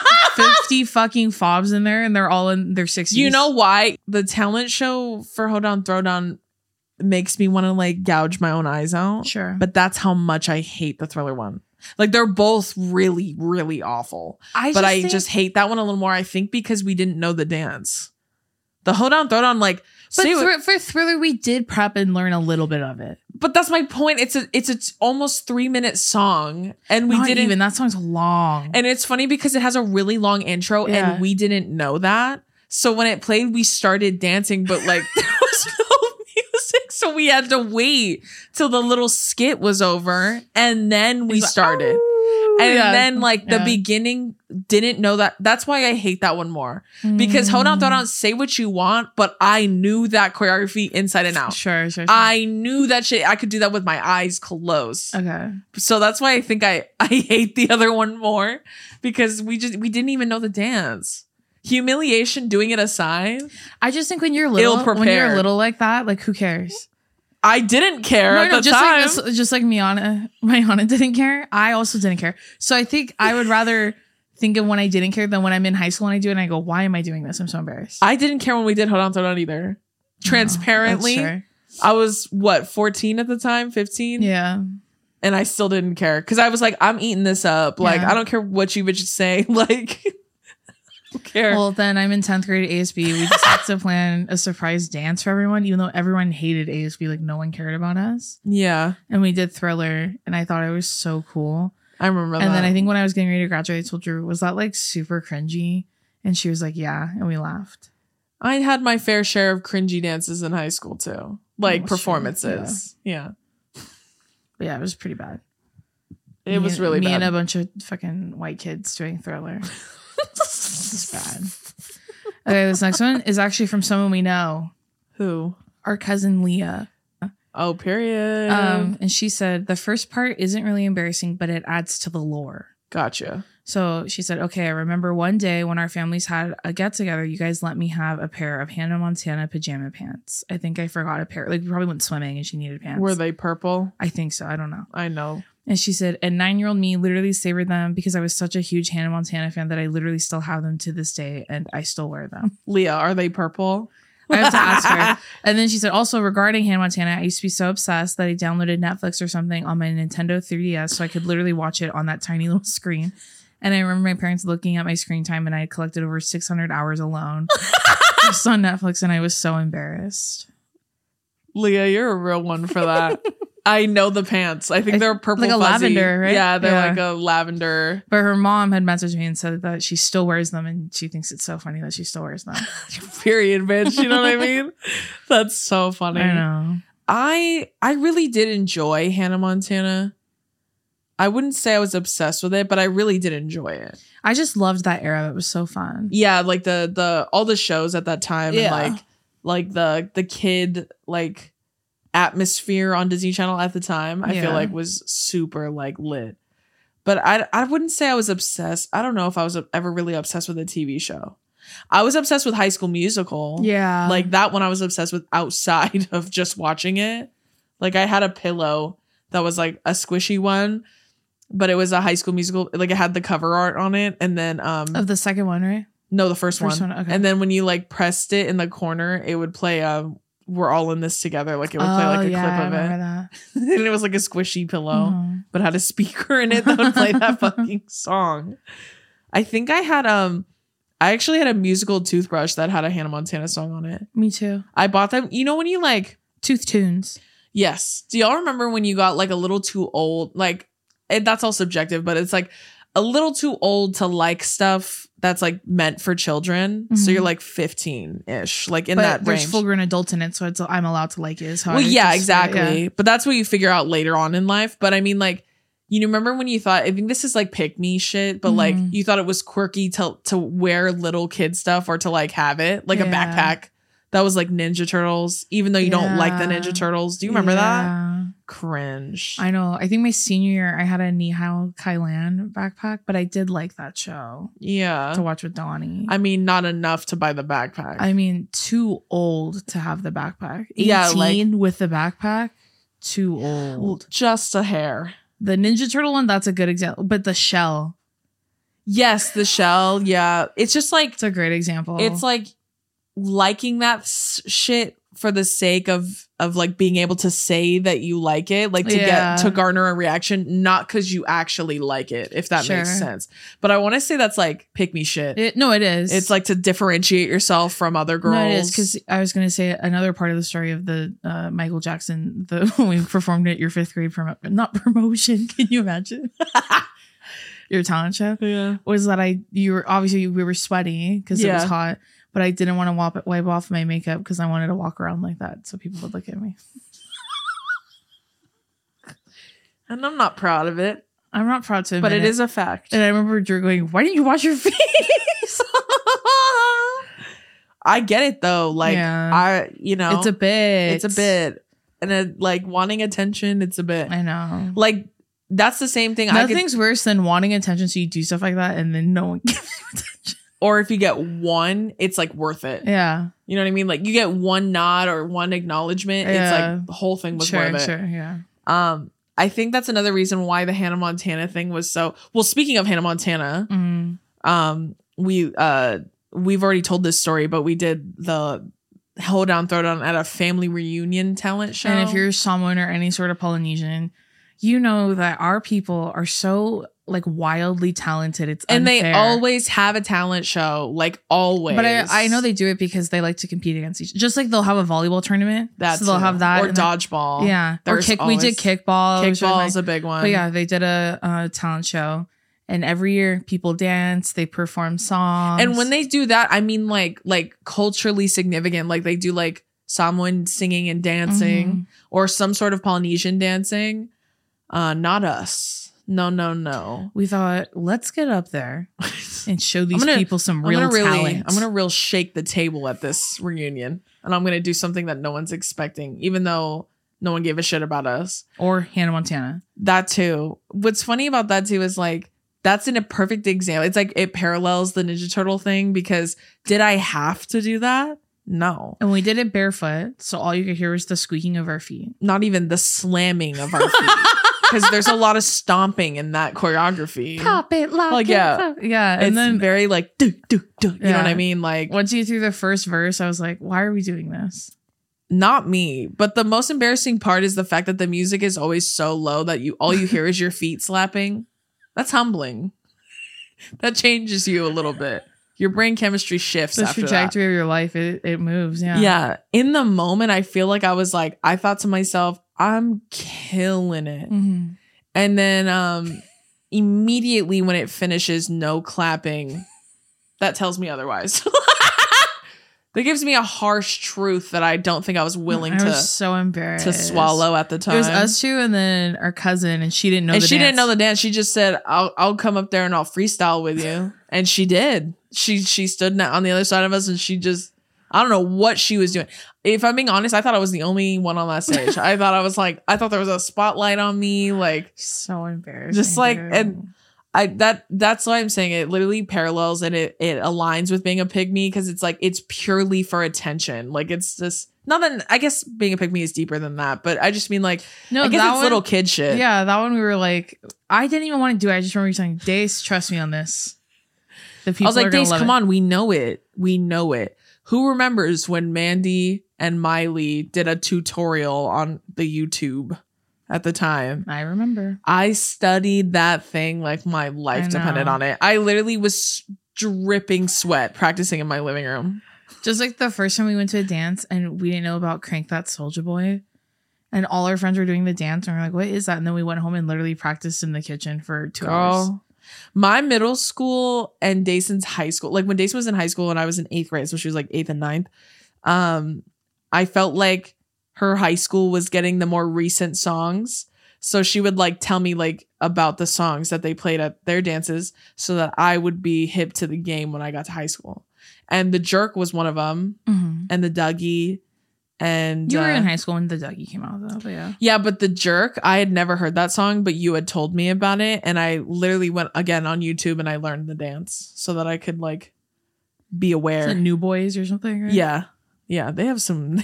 50 fucking fobs in there and they're all in their 60s. You know why? The talent show for Hold On, Throw Down makes me want to like gouge my own eyes out. Sure. But that's how much I hate the Thriller one. Like they're both really, really awful. I just hate that one a little more, I think, because we didn't know the dance. The Hold On, Throw Down, like... But for Thriller, we did prep and learn a little bit of it. But that's my point. It's a almost 3-minute song. And we didn't... even. That song's long. And it's funny because it has a really long intro and we didn't know that. So when it played, we started dancing, but like there was no music. So we had to wait till the little skit was over and then we started. And then like the beginning didn't know that. That's why I hate that one more. Because Hold On, Throw Down, say what you want, but I knew that choreography inside and out. Sure. I knew that shit. I could do that with my eyes closed. Okay. So that's why I think I hate the other one more, because we didn't even know the dance. Humiliation, doing it aside. I just think when you're little, like that, like who cares? I didn't care at the just time. Like just like Mayana didn't care. I also didn't care. So I think I would rather think of when I didn't care than when I'm in high school and I do it and I go, why am I doing this? I'm so embarrassed. I didn't care when we did Hold On, Throw Down either. Transparently, I was 14 at the time, 15. Yeah. And I still didn't care because I was like, I'm eating this up. Like, I don't care what you bitches say. Like, I don't care. Well, then I'm in 10th grade ASB. We just had to plan a surprise dance for everyone, even though everyone hated ASB. Like, no one cared about us. Yeah. And we did Thriller, and I thought it was so cool. I remember that. And then I think when I was getting ready to graduate, I told Drew, was that like super cringy? And she was like, yeah. And we laughed. I had my fair share of cringy dances in high school too. Like performances. Sure. Yeah. But yeah, it was pretty bad. It was really bad. Me and a bunch of fucking white kids doing Thriller. It's bad. Okay, this next one is actually from someone we know. Who? Our cousin Leah. Oh, period. And she said, the first part isn't really embarrassing, but it adds to the lore. Gotcha. So she said, okay, I remember one day when our families had a get together, you guys let me have a pair of Hannah Montana pajama pants. I think I forgot a pair. Like, we probably went swimming and she needed pants. Were they purple? I think so. I don't know. I know. And she said, and 9-year-old me literally savored them because I was such a huge Hannah Montana fan that I literally still have them to this day and I still wear them. Leah, are they purple? I have to ask her. And then she said, also regarding Hannah Montana, I used to be so obsessed that I downloaded Netflix or something on my Nintendo 3DS so I could literally watch it on that tiny little screen. And I remember my parents looking at my screen time, and I had collected over 600 hours alone just on Netflix, and I was so embarrassed. Leah, you're a real one for that. I know the pants. I think they're purple, like a fuzzy. lavender, right? Yeah, they're Yeah. like a lavender. But her mom had messaged me and said that she still wears them, and she thinks it's so funny that she still wears them. Period, bitch. You know what I mean? That's so funny. I know. I really did enjoy Hannah Montana. I wouldn't say I was obsessed with it, but I really did enjoy it. I just loved that era. It was so fun. Yeah, like the all the shows at that time, Yeah. and like the kid like atmosphere on Disney Channel at the time, I feel Yeah. like was super like lit. But I wouldn't say I was obsessed. I don't know if I was ever really obsessed with a TV show. I was obsessed with High School Musical. Yeah. Like that one I was obsessed with outside of just watching it. Like I had a pillow that was like a squishy one, but it was a High School Musical. Like it had the cover art on it. And then of the second one, right? no, the first First one. one, okay. And then when you like pressed it in the corner, it would play We're All in This Together. Like it would play like a clip I of remember it. that. And it was like a squishy pillow, Mhm. but had a speaker in it that would play that fucking song. I think I actually had a musical toothbrush that had a Hannah Montana song on it. Me too. I bought them. You know when you like, Tooth Tunes. yes. Do y'all remember when you got like a little too old? Like that's all subjective, but it's like a little too old to like stuff that's like meant for children. So Mhm. you're like 15-ish, like in But that there's range. full grown adults in it, so I'm allowed to like it. Is how Well, I yeah, just- exactly. yeah. But that's what you figure out later on in life. But I mean, like, you remember when you thought, I think this is like pick me shit, but like Mhm. you thought it was quirky to wear little kid stuff or to like have it, like a Yeah. backpack that was like Ninja Turtles, even though you don't like the Yeah. Ninja Turtles. Do you remember that? Yeah. Cringe. I know. I think my senior year, I had a Nihao Kailan backpack, but I did like that show Yeah. to watch with Donnie. I mean, not enough to buy the backpack. I mean, too old to have the backpack. 18 Yeah, like- with the backpack, too old. Just a hair. The Ninja Turtle one, that's a good example. But the shell, Yes, the shell. Yeah. It's just like, it's a great example. it's like liking that shit for the sake of like being able to say that you like it, like to Yeah. get to garner a reaction, not because you actually like it, if that makes Sure. sense. But I want to say that's like pick me shit. No, it is. It's like to differentiate yourself from other girls. No, it is because I was going to say another part of the story of the Michael Jackson, when we performed at your 5th grade not promotion. Can you imagine? Your talent show Yeah. was that we were sweaty because it was Yeah. hot, but I didn't want to wipe off my makeup because I wanted to walk around like that so people would look at me. And I'm not proud of it, I'm not proud to admit but it is a fact. And I remember Drew going, "Why didn't you wash your face?" I get it though. Like Yeah. It's a bit. It's a bit. And like wanting attention, it's a bit. I know. Like that's the same thing. Nothing's worse than wanting attention, so you do stuff like that, and then no one gives you attention. Or if you get one, it's like worth it. Yeah. You know what I mean? Like you get one nod or one acknowledgement, it's Yeah. like the whole thing was Sure. worth it. Sure. Yeah. I think that's another reason why the Hannah Montana thing was so well. Speaking of Hannah Montana, Mm. we've already told this story, but we did the Hold Down, Throw Down at a family reunion talent show. And if you're Samoan or any sort of Polynesian, you know that our people are so like wildly talented. It's and they unfair. always have a talent show, like always. But I know they do it because they like to compete against each. Just like they'll have a volleyball tournament, That's so they'll have that or and then- dodgeball. Yeah, or There's kick. We did always- kickball. which was Kickball my- is a big one. But yeah, they did a talent show, and every year people dance, they perform songs, And when they do that, I mean like culturally significant. Like they do like Samoan singing and dancing Mm-hmm. or some sort of Polynesian dancing. Not us. No. we thought, let's get up there and show these gonna- people some real talent. I'm gonna real shake the table at this reunion, and I'm gonna do something that no one's expecting, even though no one gave a shit about us. or Hannah Montana. That too. What's funny about that too is like that's in a perfect example. It's like it parallels the Ninja Turtle thing because did I have to do that? No. And we did it barefoot, so all you could hear was the squeaking of our feet. Not even the slamming of our feet. Because there's a lot of stomping in that choreography. Pop it, lock Like, it, yeah. pop- yeah. It's And then very like do. You know what Yeah. I mean? Like once you threw the first verse, I was like, why are we doing this? not me. But the most embarrassing part is the fact that the music is always so low that all you hear is your feet slapping. That's humbling. That changes you a little bit. Your brain chemistry shifts The after trajectory of your life, it moves. that. Yeah. In the moment, I feel like I thought to myself, I'm killing it. Mm-hmm. And then immediately when it finishes, no clapping, that tells me otherwise. That gives me a harsh truth that I don't think I was willing I was so embarrassed to swallow at the time. It was us two and then our cousin, and she didn't know. And the she dance. didn't know the dance. She just said, "I'll come up there and I'll freestyle with you." And she did. She stood on the other side of us, and she just, I don't know what she was doing. If I'm being honest, I thought I was the only one on that stage. I thought there was a spotlight on me, like so embarrassing. just like, dude. and that's why I'm saying it literally parallels and it aligns with being a pygmy, because it's like it's purely for attention. Like it's just not that, I guess being a pygmy is deeper than that, but I just mean like, no, I guess that it's little kid shit. Yeah, that one we were like, I didn't even want to do it. I just remember you saying, "Dace, trust me on this." The people I was like, are gonna Dace, love come it. on, we know it. Who remembers when Mandy and Miley did a tutorial on the YouTube at the time? I remember. I studied that thing like my life I depended know. on it. I literally was dripping sweat practicing in my living room. Just like the first time we went to a dance and we didn't know about Crank That Soulja Boy, and all our friends were doing the dance, and we're like, "What is that?" And then we went home and literally practiced in the kitchen for 2 hours. Girl, my middle school and Dayson's high school, like when Dayson was in high school and I was in 8th grade, so she was like 8th and 9th, I felt like her high school was getting the more recent songs. So she would like tell me like about the songs that they played at their dances so that I would be hip to the game when I got to high school. And The Jerk was one of them, Mm-hmm. and The Dougie. And You were in high school when the Dougie came out, though. But yeah, yeah, but The Jerk, I had never heard that song, but you had told me about it, and I literally went again on YouTube and I learned the dance so that I could like be aware. is it New Boys or something? Right? Yeah, they have some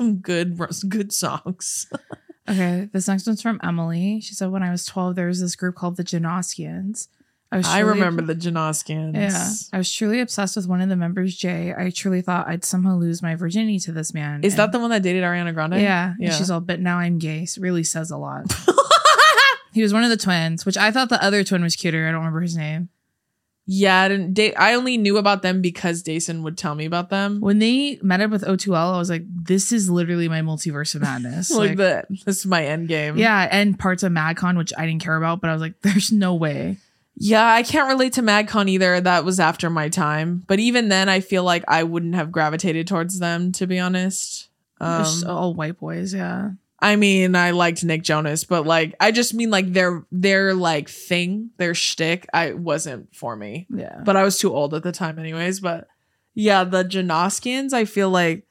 good songs. Okay, this next one's from Emily. She said, "When I was 12, there was this group called the Janoskians. I remember the Janoskians. Yeah, I was truly obsessed with one of the members, Jay. I truly thought I'd somehow lose my virginity to this man. Is And- that the one that dated Ariana Grande? Yeah. Yeah. And she's all, but now I'm gay. So it really says a lot. He was one of the twins, which I thought the other twin was cuter. I don't remember his name. Yeah, I didn't date. I only knew about them because Dayson would tell me about them. When they met up with O2L, I was like, this is literally my multiverse of madness. This is my end game. Yeah, and parts of MadCon, which I didn't care about, but I was like, there's no way. Yeah, I can't relate to MadCon either. That was after my time. But even then, I feel like I wouldn't have gravitated towards them, to be honest. They're just all white boys, yeah. I mean, I liked Nick Jonas, but like, I just mean like their like thing, their shtick, I wasn't for me. Yeah. But I was too old at the time anyways. But yeah, the Janoskians, I feel like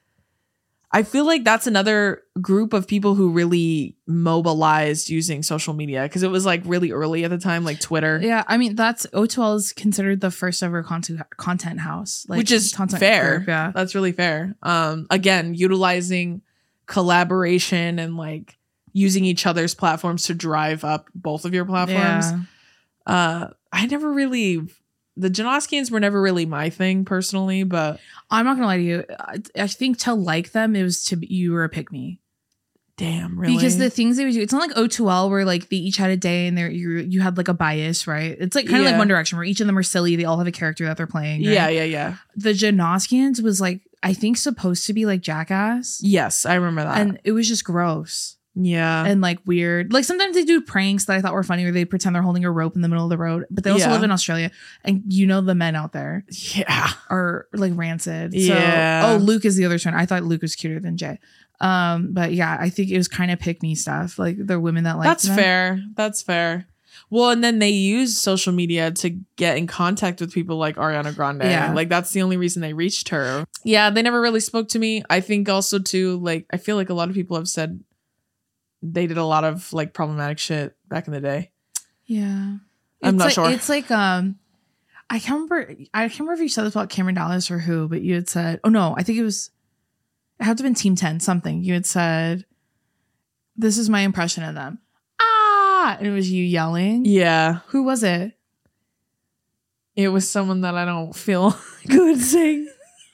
that's another group of people who really mobilized using social media, because it was like really early at the time, like Twitter. Yeah, I mean, that's O2L is considered the first ever content house. Like, which is content fair. group, yeah. That's really fair. Again, utilizing collaboration and like using each other's platforms to drive up both of your platforms. Yeah. The Janoskians were never really my thing personally, but I'm not gonna lie to you. I think to like them, it was you were a pick me. damn, really? Because the things they would do, it's not like O2L where like they each had a day and you had like a bias, right? It's like kind of like Yeah. One Direction where each of them are silly. They all have a character that they're playing. Right? Yeah. The Janoskians was like, I think supposed to be like Jackass. Yes, I remember that. And it was just gross yeah. and like weird. Like sometimes they do pranks that I thought were funny where they pretend they're holding a rope in the middle of the road. But they also Yeah. live in Australia. And you know the men out there Yeah. are like rancid. Yeah. So, Luke is the other twin. I thought Luke was cuter than Jay. But yeah, I think it was kind of pick me stuff. Like they're women that like That's them. fair. That's fair. Well, and then they use social media to get in contact with people like Ariana Grande. Yeah. Like that's the only reason they reached her. Yeah, they never really spoke to me. I think also too, like, I feel like a lot of people have said they did a lot of like problematic shit back in the day. Yeah. I'm not like, sure. It's like I can't remember if you said this about Cameron Dallas or who, but you had said, oh no, I think it had to have been Team 10 something. You had said, this is my impression of them. Ah, and it was you yelling. Yeah. Who was it? It was someone that I don't feel good saying.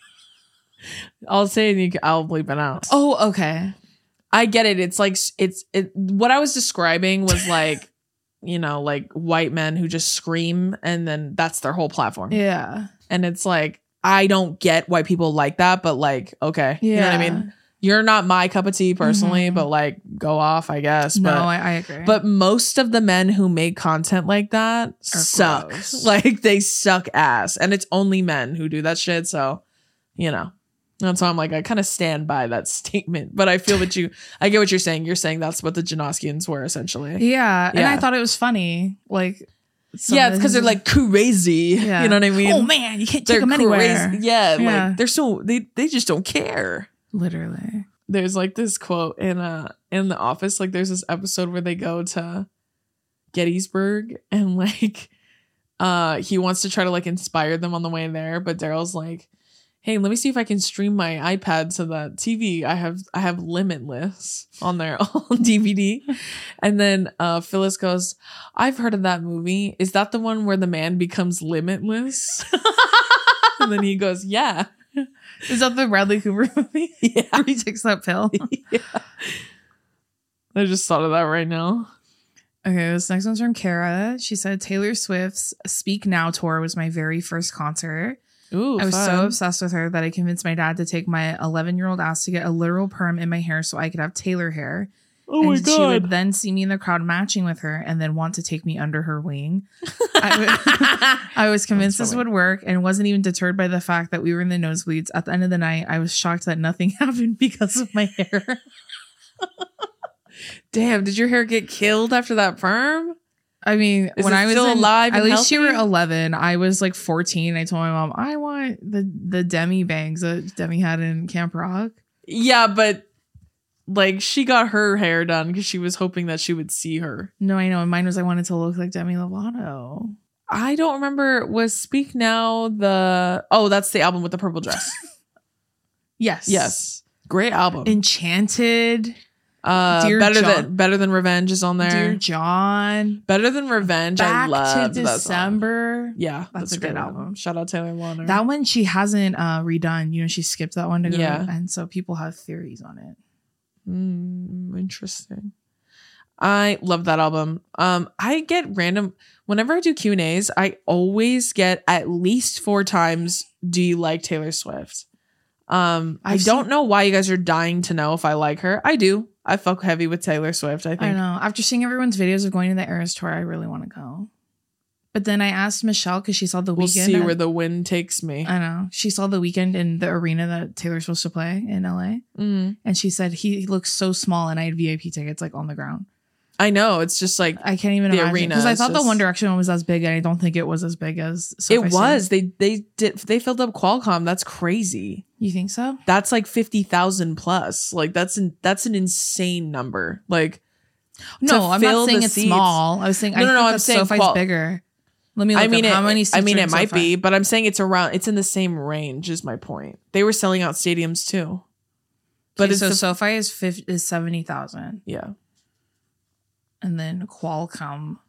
I'll say it and I'll bleep it out. Oh, okay. I get it. It's like, what I was describing was like you know, like white men who just scream and then that's their whole platform. Yeah. And it's like, I don't get why people like that, but like, okay. You know what I mean? You're not my cup of tea personally, but like go off, I guess. No, but, I agree. But most of the men who make content like that suck. gross. Like they suck ass. And it's only men who do that shit. So, you know. That's why I'm like, I kind of stand by that statement. But I feel I get what you're saying. You're saying that's what the Janoskians were essentially. yeah. And Yeah. I thought it was funny. Like, Yeah, it's because they're like crazy. Yeah. You know what I mean? oh man, you can't take They're them anywhere. crazy. Yeah, Yeah. like they're so they just don't care. Literally. There's like this quote in The Office. Like there's this episode where they go to Gettysburg and like he wants to try to like inspire them on the way there, but Daryl's like, hey, let me see if I can stream my iPad to the TV. I have Limitless on there on DVD. And then Phyllis goes, I've heard of that movie. Is that the one where the man becomes limitless? And then he goes, yeah. Is that the Bradley Cooper movie? Yeah. Where he takes that pill? Yeah. I just thought of that right now. Okay, this next one's from Kara. She said Taylor Swift's Speak Now tour was my very first concert. Ooh, I was so fun. obsessed with her that I convinced my dad to take my 11-year-old ass to get a literal perm in my hair so I could have Taylor hair. Oh my and she would god. then see me in the crowd matching with her and then want to take me under her wing. I was convinced That's this funny. would work and wasn't even deterred by the fact that we were in the nosebleeds. At the end of the night, I was shocked that nothing happened because of my hair. Damn, did your hair get killed after that perm? I mean, Is when it I was still alive at and least you were healthy? 11. I was like 14. I told my mom, I want the Demi bangs that Demi had in Camp Rock. Yeah, but like she got her hair done because she was hoping that she would see her. No, I know. And mine was I wanted to look like Demi Lovato. I don't remember. Was Speak Now that's the album with the purple dress. Yes. Yes. Great album. Enchanted. Dear better John. than Revenge is on there. Dear John. Better Than Revenge. I Back love to that song. December. Yeah, That's a great good album. Shout out Taylor Lautner. That one she hasn't redone. You know, she skipped that one to go. Yeah. And so people have theories on it. Interesting. I love that album. I get random whenever I do Q&As, I always get at least 4 times, do you like Taylor Swift? I don't know why you guys are dying to know if I like her. I do. I fuck heavy with Taylor Swift, I think. I know. After seeing everyone's videos of going to the Eras tour, I really want to go. But then I asked Michelle because she saw the We'll weekend. see where the wind takes me. I know. She saw the weekend in the arena that Taylor's supposed to play in LA. Mm. And she said he looks so small and I had VIP tickets like on the ground. I know. It's just like I can't even The imagine. arena Because I is thought the just- One Direction one was as big and I don't think it was as big as it SoFi was. Stadium. They filled up Qualcomm. That's crazy. You think so? That's like 50,000 plus. Like that's an insane number. Like No, to I'm fill not saying the it's seats. small. I was saying No, no, I'm I'm saying SoFi's bigger. Let me look I mean, up how many seats I mean, are it in might SoFi. be, but I'm saying it's in the same range. Is my point. They were selling out stadiums too, but Okay, it's so the- SoFi is 70,000, yeah. and then Qualcomm.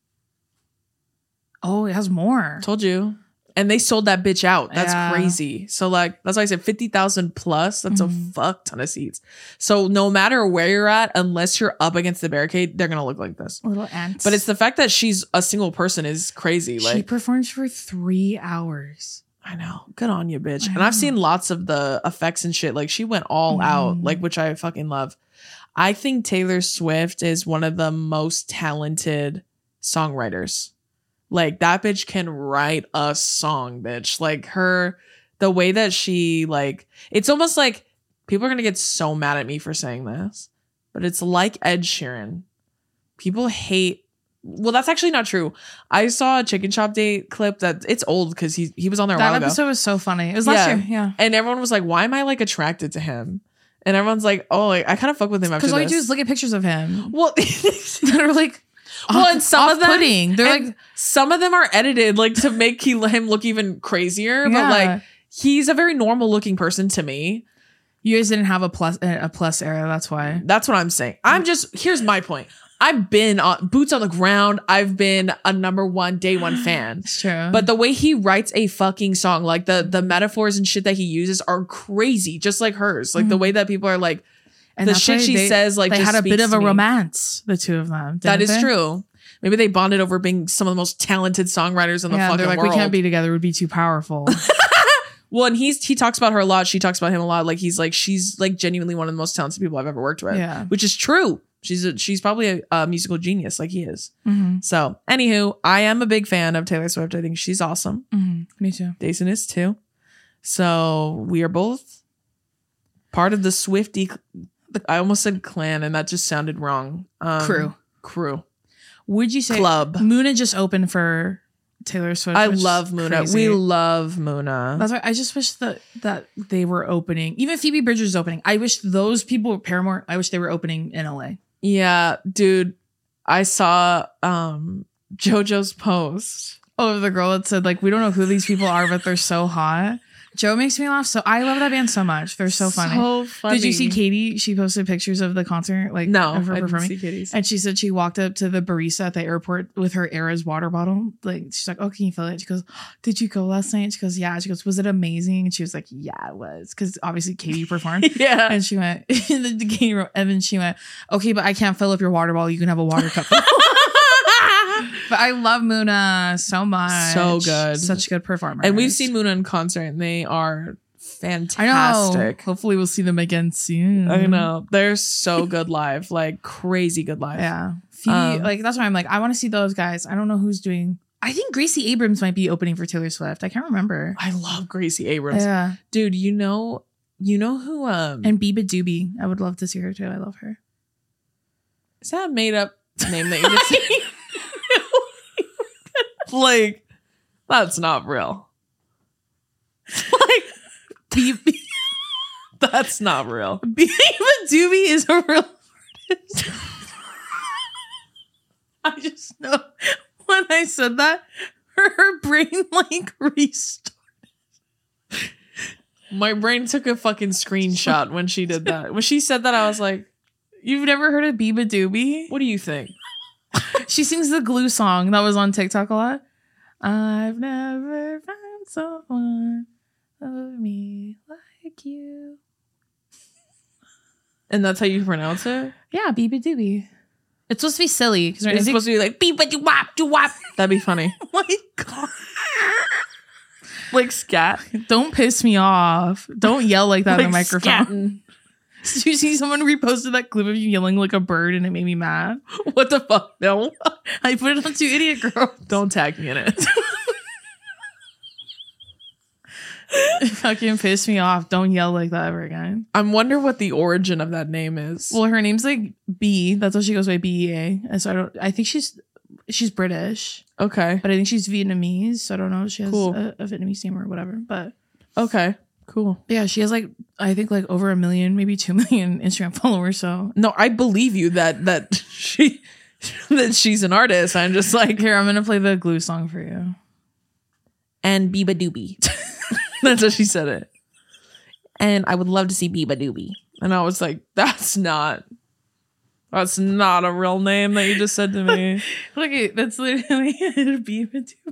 Oh, it has more. Told you, and they sold that bitch out. That's Yeah. crazy. So like that's why I said 50,000 plus. That's a Mhm. fuck ton of seats. So no matter where you're at, unless you're up against the barricade, they're gonna look like this. Little ants. But it's the fact that she's a single person is crazy. she Like performs for 3 hours. I know. Good on you, bitch. I And I've know. seen lots of the effects and shit. Like she went all out, Mhm. like which I fucking love. I think Taylor Swift is one of the most talented songwriters. Like that bitch can write a song, bitch. Like the way that she like, it's almost like people are gonna get so mad at me for saying this, but it's like Ed Sheeran. People hate. Well, that's actually not true. I saw a Chicken Shop Date clip that it's old because he was on there a That while ago. episode was so funny. It was last Yeah. year. Yeah. And everyone was like, why am I like attracted to him? And everyone's like, oh, like, I kind of fuck with him after Because all you this. do is look at pictures of him well, that are like, well, and some of them, off-putting. They're and like, some of them are edited like to make him look even crazier. But Yeah. like, he's a very normal looking person to me. you guys didn't have a plus era. That's why. That's what I'm saying. Here's my point. I've been on boots on the ground. I've been a number 1 day 1 fan. It's true. But the way he writes a fucking song, like the metaphors and shit that he uses are crazy, just like hers. Like the way that people are like, and the that's shit why she says, like they just had a bit speaks of to a me. romance, the two of them. That didn't is they? true. Maybe they bonded over being some of the most talented songwriters in the fucking they're like, world. we can't be together. It would be too powerful. Well, and he talks about her a lot. She talks about him a lot. Like he's like, she's like genuinely one of the most talented people I've ever worked with. Yeah. Which is true. She's probably a musical genius like he is. Mm-hmm. So anywho, I am a big fan of Taylor Swift. I think she's awesome. Mm-hmm. Me too. Jason is too. So we are both part of the Swiftie. I almost said clan, and that just sounded wrong. Crew. Would you say Club. Muna just opened for Taylor Swift? I which is love Muna. crazy. We love Muna. That's why I just wish that they were opening. Even Phoebe Bridgers is opening. I wish those people, Paramore, I wish they were opening in LA. Yeah, dude. I saw JoJo's post. Oh, the girl that said, like, we don't know who these people are, but they're so hot. Joe makes me laugh. So I love that band so much. They're so funny. So funny. Did you see Katie? She posted pictures of the concert, like No, of her I didn't performing. see Katie's. And she said she walked up to the barista at the airport with her Era's water bottle. Like, she's like, "Oh, can you fill it?" She goes, "Did you go last night?" She goes, "Yeah." She goes, "Was it amazing?" And she was like, "Yeah, it was." Because obviously Katie performed. Yeah. And she went, and then Katie wrote, and then she went, "Okay, but I can't fill up your water bottle. You can have a water cup." But I love Muna so much. So good. Such good performer. And we've seen Muna in concert, and they are fantastic. I know. Hopefully we'll see them again soon. I know. They're so good live. Like crazy good live. Yeah. Phoebe, like that's why I'm like, I want to see those guys. I don't know who's doing. I think Gracie Abrams might be opening for Taylor Swift. I can't remember. I love Gracie Abrams. Yeah. Dude, you know who And Biba Doobie. I would love to see her too. I love her. is that a made up name that you just said? Like, that's not real. Like Biba that's not real. Doobie is a real artist. I just know when I said that, her brain like restarted. My brain took a fucking screenshot when she did that. When she said that, I was like, You've never heard of Biba Doobie? what do you think? She sings the Glue song that was on TikTok a lot. I've never found someone of me like you. And that's how you pronounce it? Yeah, Biba Doobie. It's supposed to be silly because It's supposed to be like beep but you wop. That'd be funny. Oh my god! Like scat. Don't piss me off. Don't yell like that in the microphone. scatting. Did you see someone reposted that clip of you yelling like a bird and it made me mad? What the fuck? No. I put it on 2 Idiot Girls. Don't tag me in it. It fucking pissed me off. Don't yell like that ever again. I wonder what the origin of that name is. Well, her name's like B. That's what she goes by, BEA. And so I think she's British, Okay. but I think she's Vietnamese. So I don't know if she has Cool. a Vietnamese name or whatever. But Okay. Cool. yeah, she has like, I think like over 1 million, maybe 2 million Instagram followers. So No, I believe you that she's an artist. I'm just like, here, I'm going to play the Glue song for you. and Biba Doobie. That's how she said it. And I would love to see Biba Doobie. And I was like, that's not a real name that you just said to me. Look, that's literally Biba Doobie.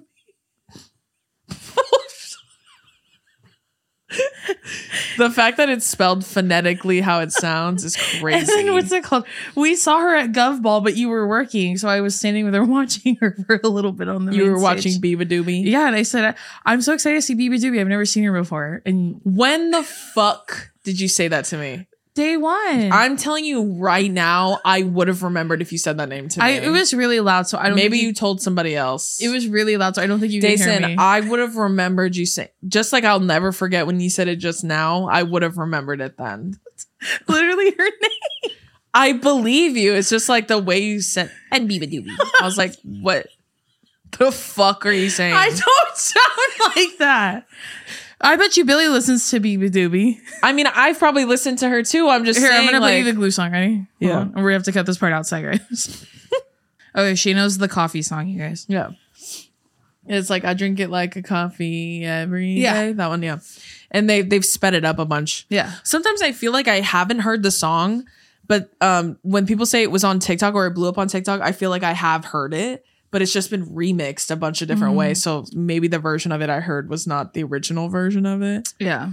The fact that it's spelled phonetically how it sounds is And crazy. then what's it called? We saw her at Gov Ball, but you were working, so I was standing with her watching her for a little bit on the. You main were watching stage. Biba Doobie? Yeah, and I said, I'm so excited to see Biba Doobie. I've never seen her before. And When the fuck did you say that to me? day one, I'm telling you right now, I would have remembered if you said that name to me. it was really loud, so I don't. Maybe think you told somebody else. It was really loud, so I don't think you can hear Jason, me. I would have remembered you saying, just like I'll never forget when you said it just now, I would have remembered it then. Literally her name. I believe you. It's just like the way you said, and Biba Doobie. I was like, what the fuck are you saying? I don't sound like that. I bet you Billy listens to Biba Doobie. I mean, I've probably listened to her too. I'm just Here, saying, I'm gonna play like, you the Glue song. Ready? Yeah. Hold on. And we have to cut this part outside, guys. Okay, she knows the coffee song, you guys. yeah. It's like I drink it like a coffee every day. Yeah. That one, yeah. And they've sped it up a bunch. Yeah. Sometimes I feel like I haven't heard the song, but when people say it was on TikTok or it blew up on TikTok, I feel like I have heard it, but it's just been remixed a bunch of different ways. So maybe the version of it I heard was not the original version of it. Yeah.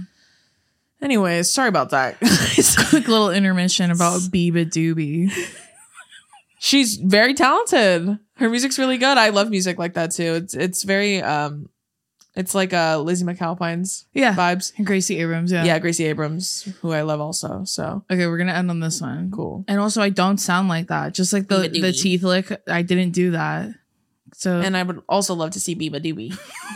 Anyways, sorry about that. Quick little intermission about Biba Doobie. She's very talented. Her music's really good. I love music like that too. It's very it's like Lizzie McAlpine's vibes. And Gracie Abrams, Yeah, Gracie Abrams, who I love also. So okay, we're gonna end on this one. Cool. And also, I don't sound like that. Just like the teeth lick, I didn't do that. So, and I would also love to see Biba Doobie.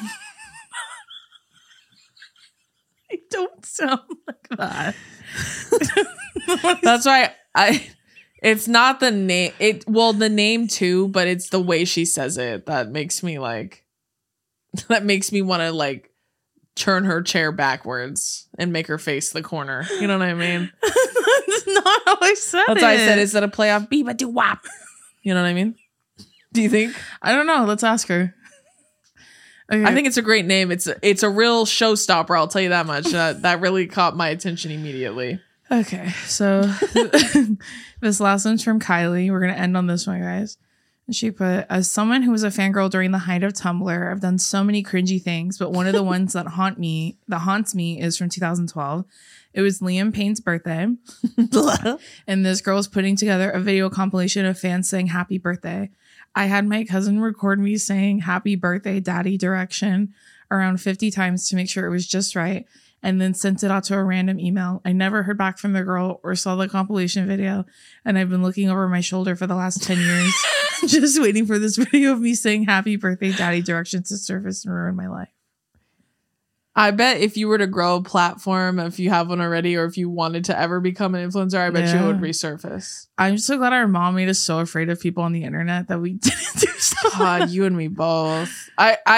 I don't sound like that. That's why it's not the name. The name too, but it's the way she says it that makes me want to like turn her chair backwards and make her face the corner. You know what I mean? That's not how I said That's why I said instead of play off Biba do wop. You know what I mean? Do you think? I don't know. Let's ask her. Okay. I think it's a great name. It's a real showstopper. I'll tell you that much. That really caught my attention immediately. Okay, so this last one's from Kylie. We're gonna end on this one, guys. She put, as someone who was a fangirl during the height of Tumblr, I've done so many cringy things, but one of the ones that haunts me is from 2012. It was Liam Payne's birthday. And this girl was putting together a video compilation of fans saying happy birthday. I had my cousin record me saying happy birthday, daddy direction around 50 times to make sure it was just right, and then sent it out to a random email. I never heard back from the girl or saw the compilation video, and I've been looking over my shoulder for the last 10 years, just waiting for this video of me saying happy birthday, daddy directions to surface and ruin my life. I bet if you were to grow a platform, if you have one already, or if you wanted to ever become an influencer, I bet you would resurface. I'm so glad our mom made us so afraid of people on the internet that we didn't do so. God, you and me both.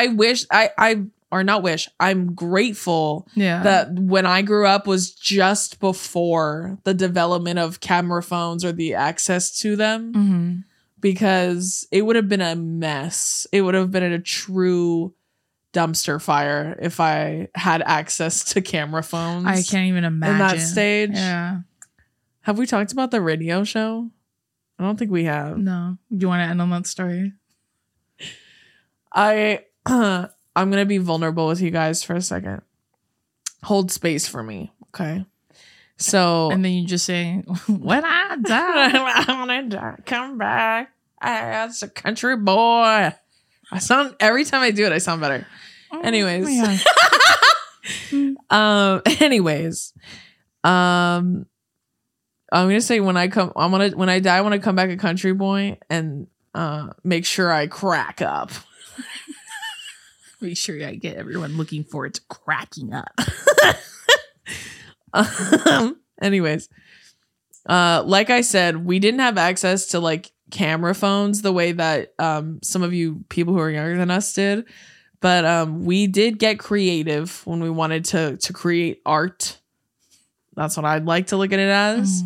I'm grateful that when I grew up was just before the development of camera phones or the access to them, because it would have been a mess. It would have been a true dumpster fire if I had access to camera phones. I can't even imagine. In that stage. Yeah. Have we talked about the radio show? I don't think we have. No. Do you want to end on that story? I'm going to be vulnerable with you guys for a second. Hold space for me, okay? So... And then you just say, when I die, I want to come back as a country boy. Every time I do it, I sound better. Anyways. I'm gonna say when I die, I want to come back a country boy and make sure I crack up. Make sure I get everyone looking forward to cracking up. Anyways, like I said, we didn't have access to like camera phones the way that some of you people who are younger than us did, but we did get creative when we wanted to create art. That's what I'd like to look at it as.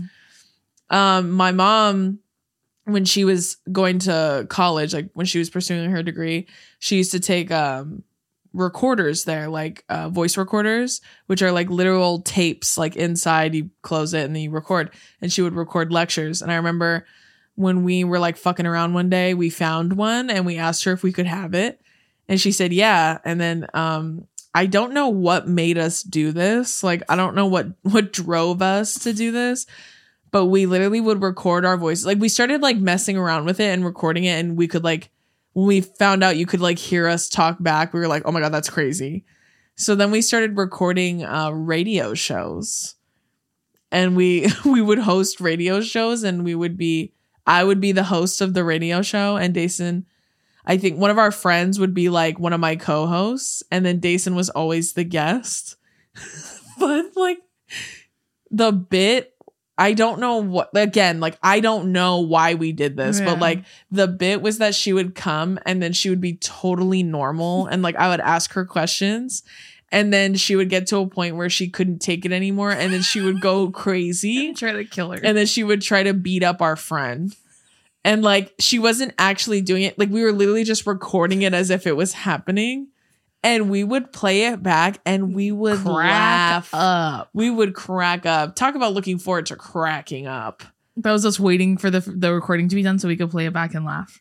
My mom, when she was going to college, like when she was pursuing her degree, she used to take recorders there, like voice recorders, which are like literal tapes, like inside you close it and then you record, and she would record lectures. And I remember when we were like fucking around one day, we found one and we asked her if we could have it, and she said yeah. And then I don't know what made us do this, like I don't know what drove us to do this, but we literally would record our voices. Like we started like messing around with it and recording it, and we could like, when we found out you could like hear us talk back, we were like, oh my God, that's crazy. So then we started recording radio shows, and we would host radio shows, and I would be the host of the radio show, and Dason, I think one of our friends would be like one of my co-hosts, and then Dason was always the guest. But like the bit, I don't know I don't know why we did this, but like the bit was that she would come and then she would be totally normal, and like I would ask her questions, and then she would get to a point where she couldn't take it anymore, and then she would go crazy, try to kill her, and then she would try to beat up our friend. And like she wasn't actually doing it, like we were literally just recording it as if it was happening, and we would play it back and we would laugh up. We would crack up. Talk about looking forward to cracking up. That was us waiting for the recording to be done so we could play it back and laugh.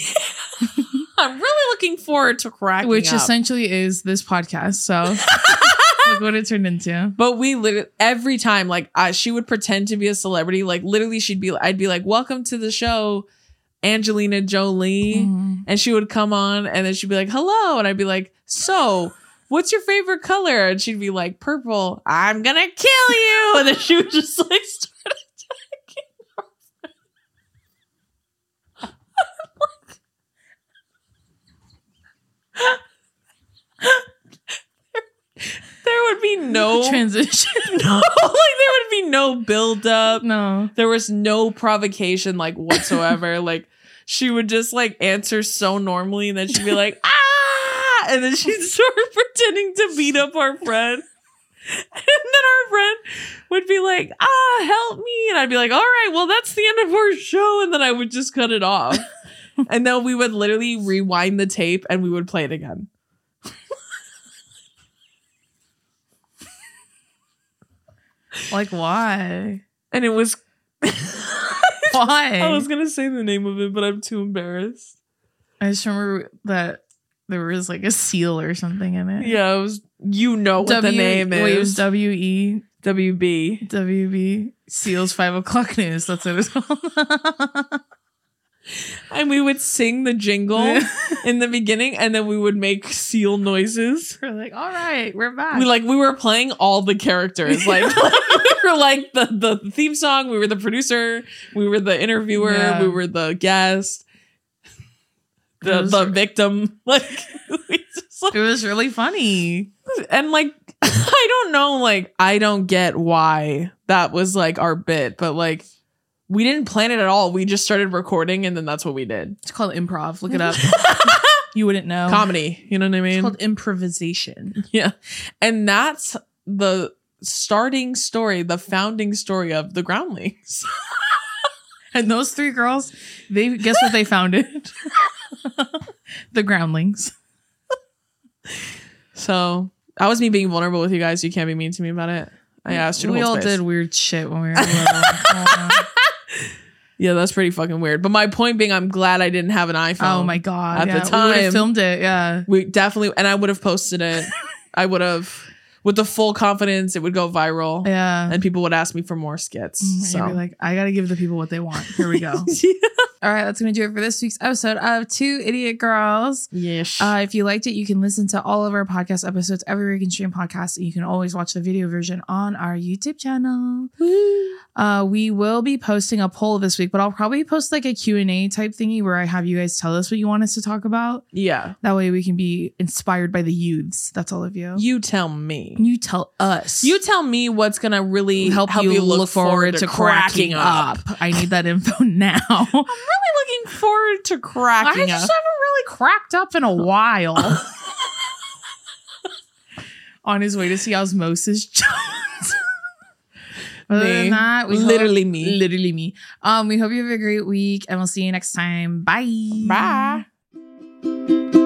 I'm really looking forward to cracking Which up. essentially is this podcast. So look what it turned into. But we literally, every time, like she would pretend to be a celebrity. Like literally I'd be like, welcome to the show. Angelina Jolie, and she would come on, and then she'd be like, "Hello," and I'd be like, "So, what's your favorite color?" And she'd be like, "Purple." "I'm gonna kill you," and then she would just like start attacking our there would be no transition. no, like there would be no build up. No. There was no provocation like whatsoever. Like she would just like answer so normally, and then she'd be like, "Ah!" and then she'd start pretending to beat up our friend. And then our friend would be like, "Ah, help me." And I'd be like, "All right, well, that's the end of our show." And then I would just cut it off. And then we would literally rewind the tape and we would play it again. Like, why? And it was Why? I was gonna say the name of it, but I'm too embarrassed. I just remember that there was like a seal or something in it. Yeah, it was, you know what the name is. Wait, it was WE. WB. WB. Seals 5 o'clock news. That's what it's called. And we would sing the jingle in the beginning, and then we would make seal noises. We're like, all right, we're back. We were playing all the characters. Like we were like the theme song, we were the producer, we were the interviewer, Yeah. we were the guest, the victim. Like we just, like, it was really funny. and like I don't know, like I don't get why that was like our bit, but like we didn't plan it at all. We just started recording, and then that's what we did. It's called improv. Look it up. You wouldn't know. Comedy, you know what I mean? It's called improvisation. Yeah. And that's the starting story, the founding story of the Groundlings. And those 3 girls, they guess what they founded? The Groundlings. So that was me being vulnerable with you guys. You can't be mean to me about it. I asked you to We hold all space. did weird shit when we were little. Come on. Yeah, that's pretty fucking weird. But my point being, I'm glad I didn't have an iPhone. Oh my god! At the we would time. have filmed it. Yeah, We definitely, and I would have posted it. I would have, with the full confidence, it would go viral. yeah. And people would ask me for more skits. You'd So be like, I gotta give the people what they want. Here we go. All right, that's gonna do it for this week's episode of 2 Idiot Girls. Yes. If you liked it, you can listen to all of our podcast episodes everywhere you can stream podcasts, and you can always watch the video version on our YouTube channel. We will be posting a poll this week, but I'll probably post like a Q&A type thingy where I have you guys tell us what you want us to talk about. Yeah. That way we can be inspired by the youths. That's all of you. You tell me. You tell us. You tell me what's going to really help you look forward to cracking up. I need that info now. I'm really looking forward to cracking I just up. haven't really cracked up in a while. On his way to see Osmosis Jones. Other Me. than that, Literally me. Literally me. We hope you have a great week, and we'll see you next time. Bye. Bye.